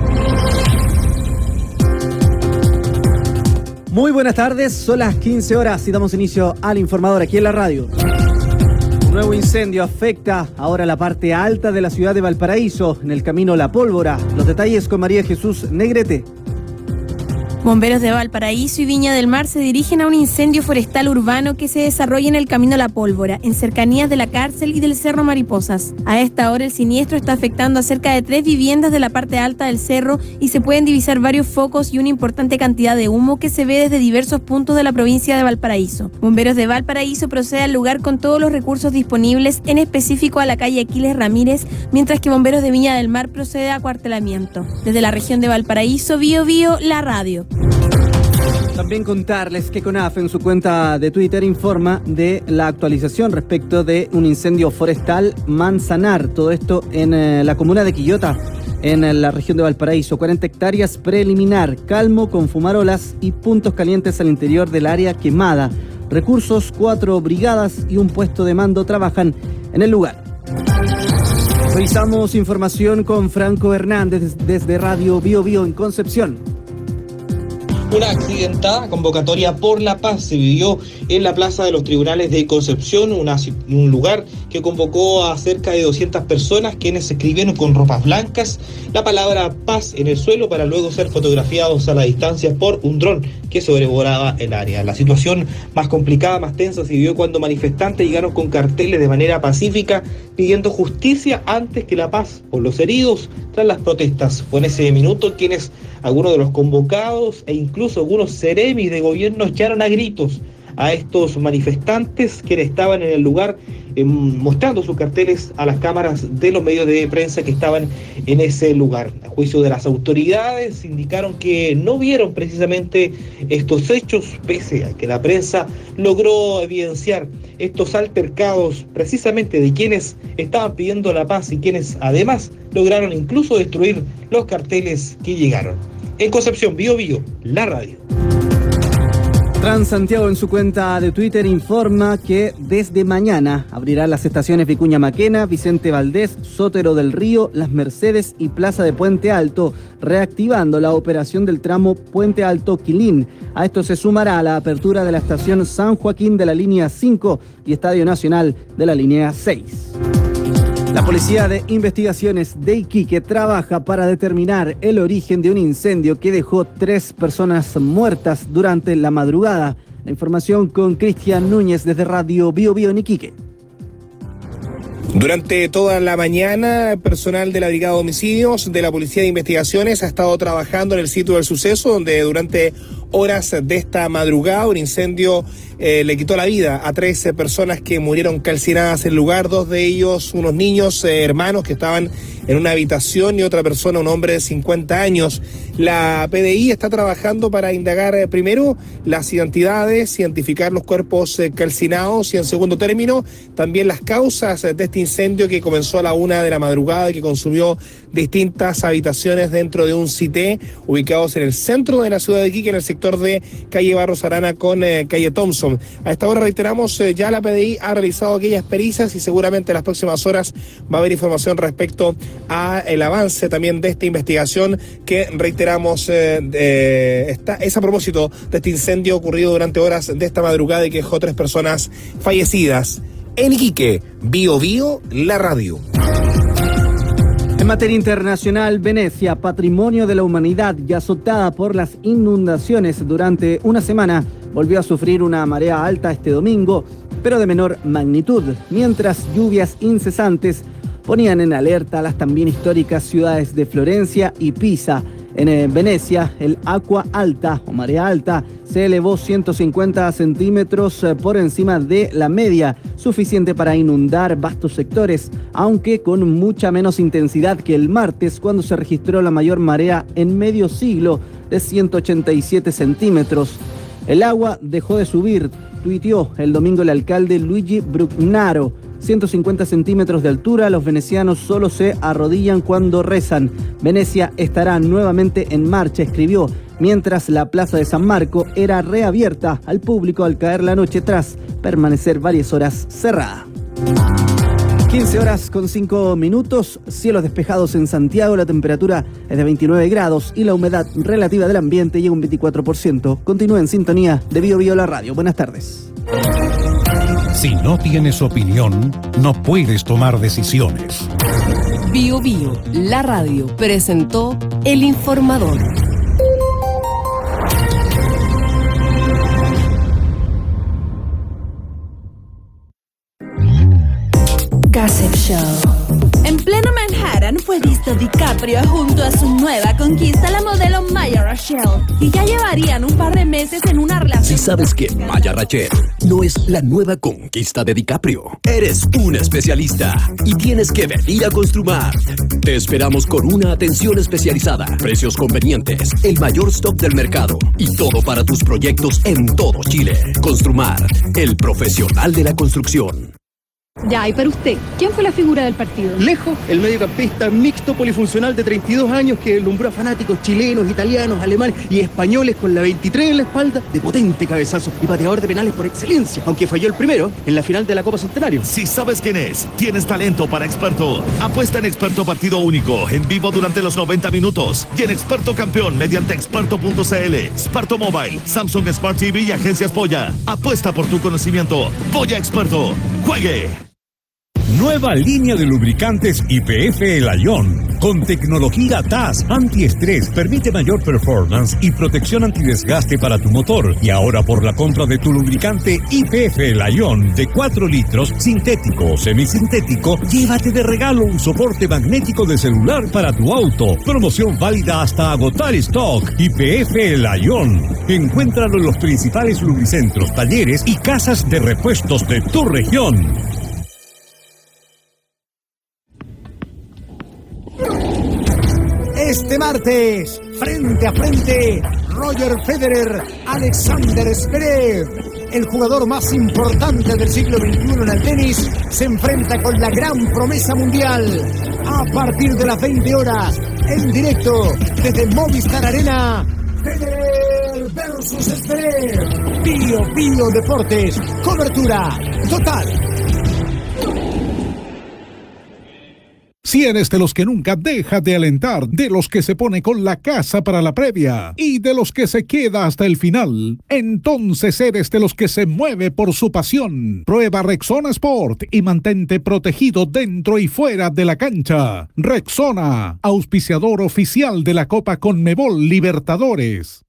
Muy buenas tardes, son las 15 horas y damos inicio al Informador aquí en la radio. Un nuevo incendio afecta ahora la parte alta de la ciudad de Valparaíso, en el camino La Pólvora. Los detalles con María Jesús Negrete. Bomberos de Valparaíso y Viña del Mar se dirigen a un incendio forestal urbano que se desarrolla en el Camino La Pólvora, en cercanías de la cárcel y del Cerro Mariposas. A esta hora el siniestro está afectando a cerca de 3 viviendas de la parte alta del cerro y se pueden divisar varios focos y una importante cantidad de humo que se ve desde diversos puntos de la provincia de Valparaíso. Bomberos de Valparaíso procede al lugar con todos los recursos disponibles, en específico a la calle Aquiles Ramírez, mientras que Bomberos de Viña del Mar procede a acuartelamiento. Desde la región de Valparaíso, Bio Bio, la radio. También contarles que CONAF en su cuenta de Twitter informa de la actualización respecto de un incendio forestal Manzanar, todo esto en la comuna de Quillota, en la región de Valparaíso. 40 hectáreas preliminar, calmo con fumarolas y puntos calientes al interior del área quemada. Recursos, 4 brigadas y un puesto de mando trabajan en el lugar. Revisamos información con Franco Hernández desde Radio Bio Bio en Concepción. Una accidentada convocatoria por la paz se vivió en la Plaza de los Tribunales de Concepción, un lugar que convocó a cerca de 200 personas, quienes escribieron con ropas blancas la palabra paz en el suelo para luego ser fotografiados a la distancia por un dron que sobrevolaba el área. La situación más complicada, más tensa, se vivió cuando manifestantes llegaron con carteles de manera pacífica pidiendo justicia antes que la paz por los heridos tras las protestas. Fue en ese minuto quienes algunos de los convocados e incluso algunos seremis de gobierno echaron a gritos a estos manifestantes que estaban en el lugar mostrando sus carteles a las cámaras de los medios de prensa que estaban en ese lugar. A juicio de las autoridades indicaron que no vieron precisamente estos hechos, pese a que la prensa logró evidenciar estos altercados precisamente de quienes estaban pidiendo la paz y quienes además lograron incluso destruir los carteles que llegaron. En Concepción, Bio Bio, la radio. Transantiago en su cuenta de Twitter informa que desde mañana abrirá las estaciones Vicuña Maquena, Vicente Valdés, Sotero del Río, Las Mercedes y Plaza de Puente Alto, reactivando la operación del tramo Puente Alto-Quilín. A esto se sumará la apertura de la estación San Joaquín de la línea 5 y Estadio Nacional de la línea 6. La Policía de Investigaciones de Iquique trabaja para determinar el origen de un incendio que dejó 3 personas muertas durante la madrugada. La información con Cristian Núñez desde Radio Bio Bio en Iquique. Durante toda la mañana, personal de la Brigada de Homicidios de la Policía de Investigaciones ha estado trabajando en el sitio del suceso, donde durante horas de esta madrugada un incendio le quitó la vida a 13 personas que murieron calcinadas en el lugar, 2 de ellos unos niños hermanos que estaban en una habitación y otra persona, un hombre de 50 años. La PDI está trabajando para indagar primero las identidades, identificar los cuerpos calcinados y en segundo término también las causas de este incendio que comenzó a la 1 de la madrugada y que consumió distintas habitaciones dentro de un CITE ubicados en el centro de la ciudad de Iquique, en el sector de calle Barros Arana con calle Thompson. A esta hora reiteramos, ya la PDI ha realizado aquellas pericias y seguramente en las próximas horas va a haber información respecto a el avance también de esta investigación que reiteramos es a propósito de este incendio ocurrido durante horas de esta madrugada y que dejó 3 personas fallecidas. En Iquique, Bio Bio, la radio. En materia internacional, Venecia, patrimonio de la humanidad y azotada por las inundaciones durante una semana, volvió a sufrir una marea alta este domingo, pero de menor magnitud, mientras lluvias incesantes ponían en alerta a las también históricas ciudades de Florencia y Pisa. En Venecia, el agua alta o marea alta se elevó 150 centímetros por encima de la media, suficiente para inundar vastos sectores, aunque con mucha menos intensidad que el martes, cuando se registró la mayor marea en medio siglo de 187 centímetros. El agua dejó de subir, tuiteó el domingo el alcalde Luigi Brugnaro. 150 centímetros de altura, los venecianos solo se arrodillan cuando rezan. Venecia estará nuevamente en marcha, escribió, mientras la plaza de San Marco era reabierta al público al caer la noche tras permanecer varias horas cerrada. 15 horas con 5 minutos, cielos despejados en Santiago, la temperatura es de 29 grados y la humedad relativa del ambiente llega a un 24%. Continúa en sintonía de Bio Bio la radio. Buenas tardes. Si no tienes opinión, no puedes tomar decisiones. Bio Bio, la radio, presentó El Informador. Gossip Show. En pleno Manhattan fue visto DiCaprio junto a su nueva conquista, la modelo Maya Rachel, y ya llevarían un par de meses en una relación. Si sabes que Maya Rachel no es la nueva conquista de DiCaprio, eres un especialista y tienes que venir a Construmart. Te esperamos con una atención especializada, precios convenientes, el mayor stock del mercado y todo para tus proyectos en todo Chile. Construmart, el profesional de la construcción. Ya, y para usted, ¿quién fue la figura del partido? Lejos, el mediocampista mixto polifuncional de 32 años que deslumbró a fanáticos chilenos, italianos, alemanes y españoles con la 23 en la espalda, de potente cabezazo y pateador de penales por excelencia, aunque falló el primero en la final de la Copa Centenario. Si sabes quién es, tienes talento para Experto. Apuesta en Experto Partido Único, en vivo durante los 90 minutos y en Experto Campeón mediante experto.cl, Experto Mobile, Samsung Smart TV y Agencias Polla. Apuesta por tu conocimiento. Polla Experto. ¡Juegue! Nueva línea de lubricantes YPF Lion. Con tecnología TAS antiestrés, permite mayor performance y protección antidesgaste para tu motor. Y ahora por la compra de tu lubricante YPF Lion de 4 litros, sintético o semisintético, llévate de regalo un soporte magnético de celular para tu auto. Promoción válida hasta agotar stock. YPF Lion. Encuéntralo en los principales lubricentros, talleres y casas de repuestos de tu región. Este martes, frente a frente, Roger Federer, Alexander Zverev. El jugador más importante del siglo XXI en el tenis se enfrenta con la gran promesa mundial. A partir de las 20 horas, en directo, desde Movistar Arena, Federer versus Zverev. Bio Bio Deportes, cobertura total. Si eres de los que nunca deja de alentar, de los que se pone con la casa para la previa y de los que se queda hasta el final, entonces eres de los que se mueve por su pasión. Prueba Rexona Sport y mantente protegido dentro y fuera de la cancha. Rexona, auspiciador oficial de la Copa Conmebol Libertadores.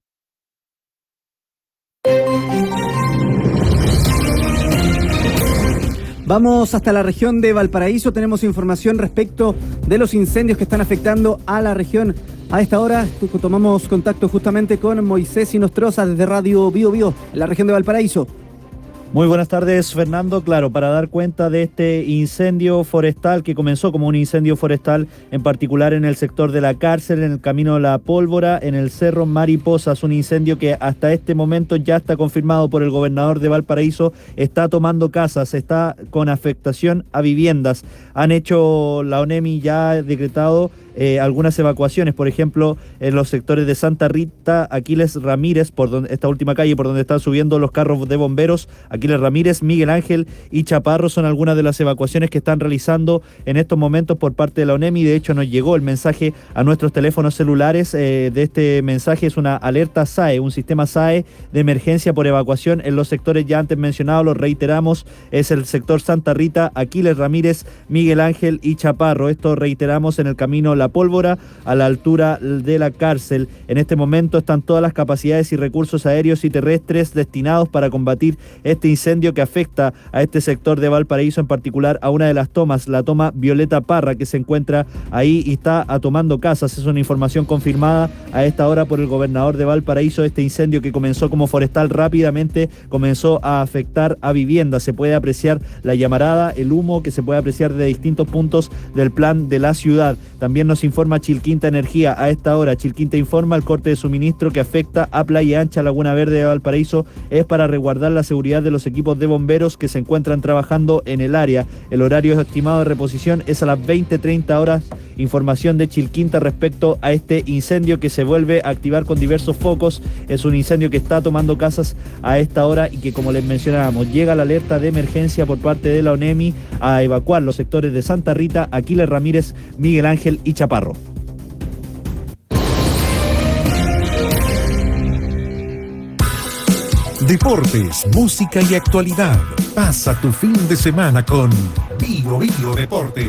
Vamos hasta la región de Valparaíso, tenemos información respecto de los incendios que están afectando a la región. A esta hora tomamos contacto justamente con Moisés Inostroza desde Radio Bio Bio, en la región de Valparaíso. Muy buenas tardes, Fernando. Claro, para dar cuenta de este incendio forestal que comenzó como un incendio forestal, en particular en el sector de la cárcel, en el camino La Pólvora, en el Cerro Mariposas, un incendio que hasta este momento ya está confirmado por el gobernador de Valparaíso, está tomando casas, está con afectación a viviendas. Han hecho, la ONEMI ya ha decretado algunas evacuaciones, por ejemplo, en los sectores de Santa Rita, Aquiles Ramírez, por donde, esta última calle por donde están subiendo los carros de bomberos, Aquiles Ramírez, Miguel Ángel y Chaparro son algunas de las evacuaciones que están realizando en estos momentos por parte de la ONEMI. De hecho, nos llegó el mensaje a nuestros teléfonos celulares. De este mensaje es una alerta SAE, un sistema SAE de emergencia por evacuación en los sectores ya antes mencionados. Lo reiteramos, es el sector Santa Rita, Aquiles Ramírez, Miguel Ángel y Chaparro. Esto reiteramos en el camino La Pólvora, a la altura de la cárcel. En este momento están todas las capacidades y recursos aéreos y terrestres destinados para combatir este incendio que afecta a este sector de Valparaíso, en particular a una de las tomas, la toma Violeta Parra, que se encuentra ahí y está tomando casas. Es una información confirmada a esta hora por el gobernador de Valparaíso. Este incendio que comenzó como forestal rápidamente comenzó a afectar a viviendas. Se puede apreciar la llamarada, el humo que se puede apreciar de distintos puntos del plan de la ciudad. También nos informa Chilquinta Energía a esta hora. Chilquinta informa el corte de suministro que afecta a Playa Ancha, Laguna Verde de Valparaíso. Es para resguardar la seguridad de los equipos de bomberos que se encuentran trabajando en el área. El horario estimado de reposición es a las 20:30 horas información de Chilquinta respecto a este incendio que se vuelve a activar con diversos focos. Es un incendio que está tomando casas a esta hora y que, como les mencionábamos, llega la alerta de emergencia por parte de la ONEMI a evacuar los sectores de Santa Rita, Aquiles Ramírez, Miguel Ángel y Chaparro. Deportes, música y actualidad. Pasa tu fin de semana con Bio Bio Deportes.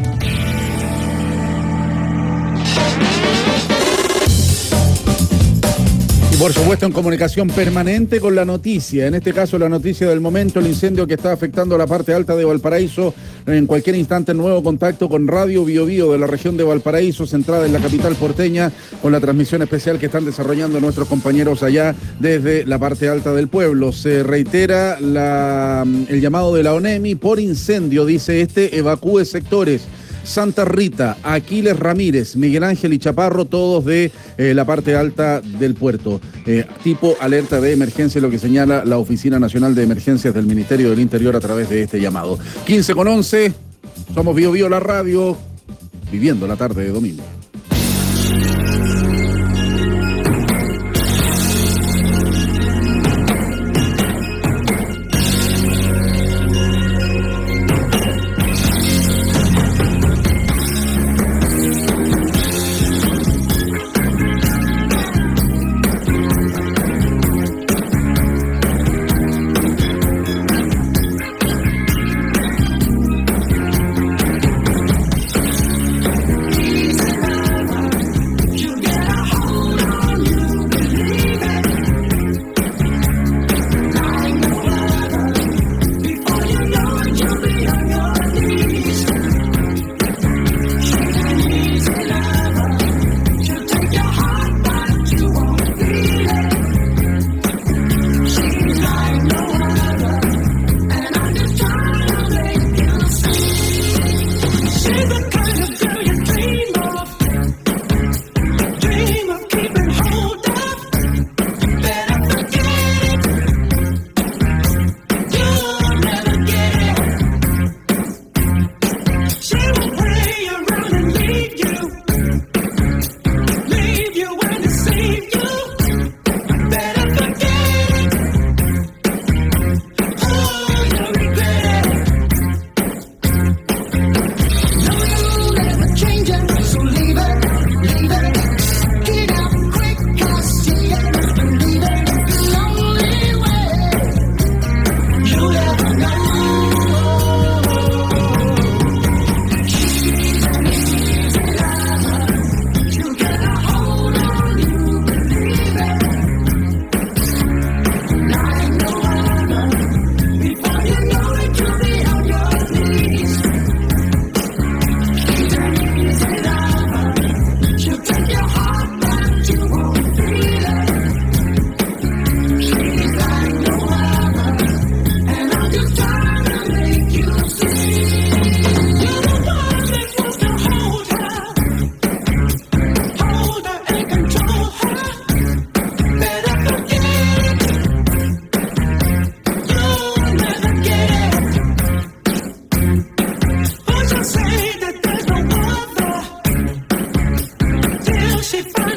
Y por supuesto en comunicación permanente con la noticia, en este caso la noticia del momento, el incendio que está afectando la parte alta de Valparaíso. En cualquier instante, nuevo contacto con Radio Bio Bio de la región de Valparaíso, centrada en la capital porteña, con la transmisión especial que están desarrollando nuestros compañeros allá desde la parte alta del pueblo. Se reitera el llamado de la ONEMI por incendio, dice evacúe sectores. Santa Rita, Aquiles Ramírez, Miguel Ángel y Chaparro, todos de la parte alta del puerto. Tipo alerta de emergencia, lo que señala la Oficina Nacional de Emergencias del Ministerio del Interior a través de este llamado. 15:11, somos Bio Bio la radio, viviendo la tarde de domingo. She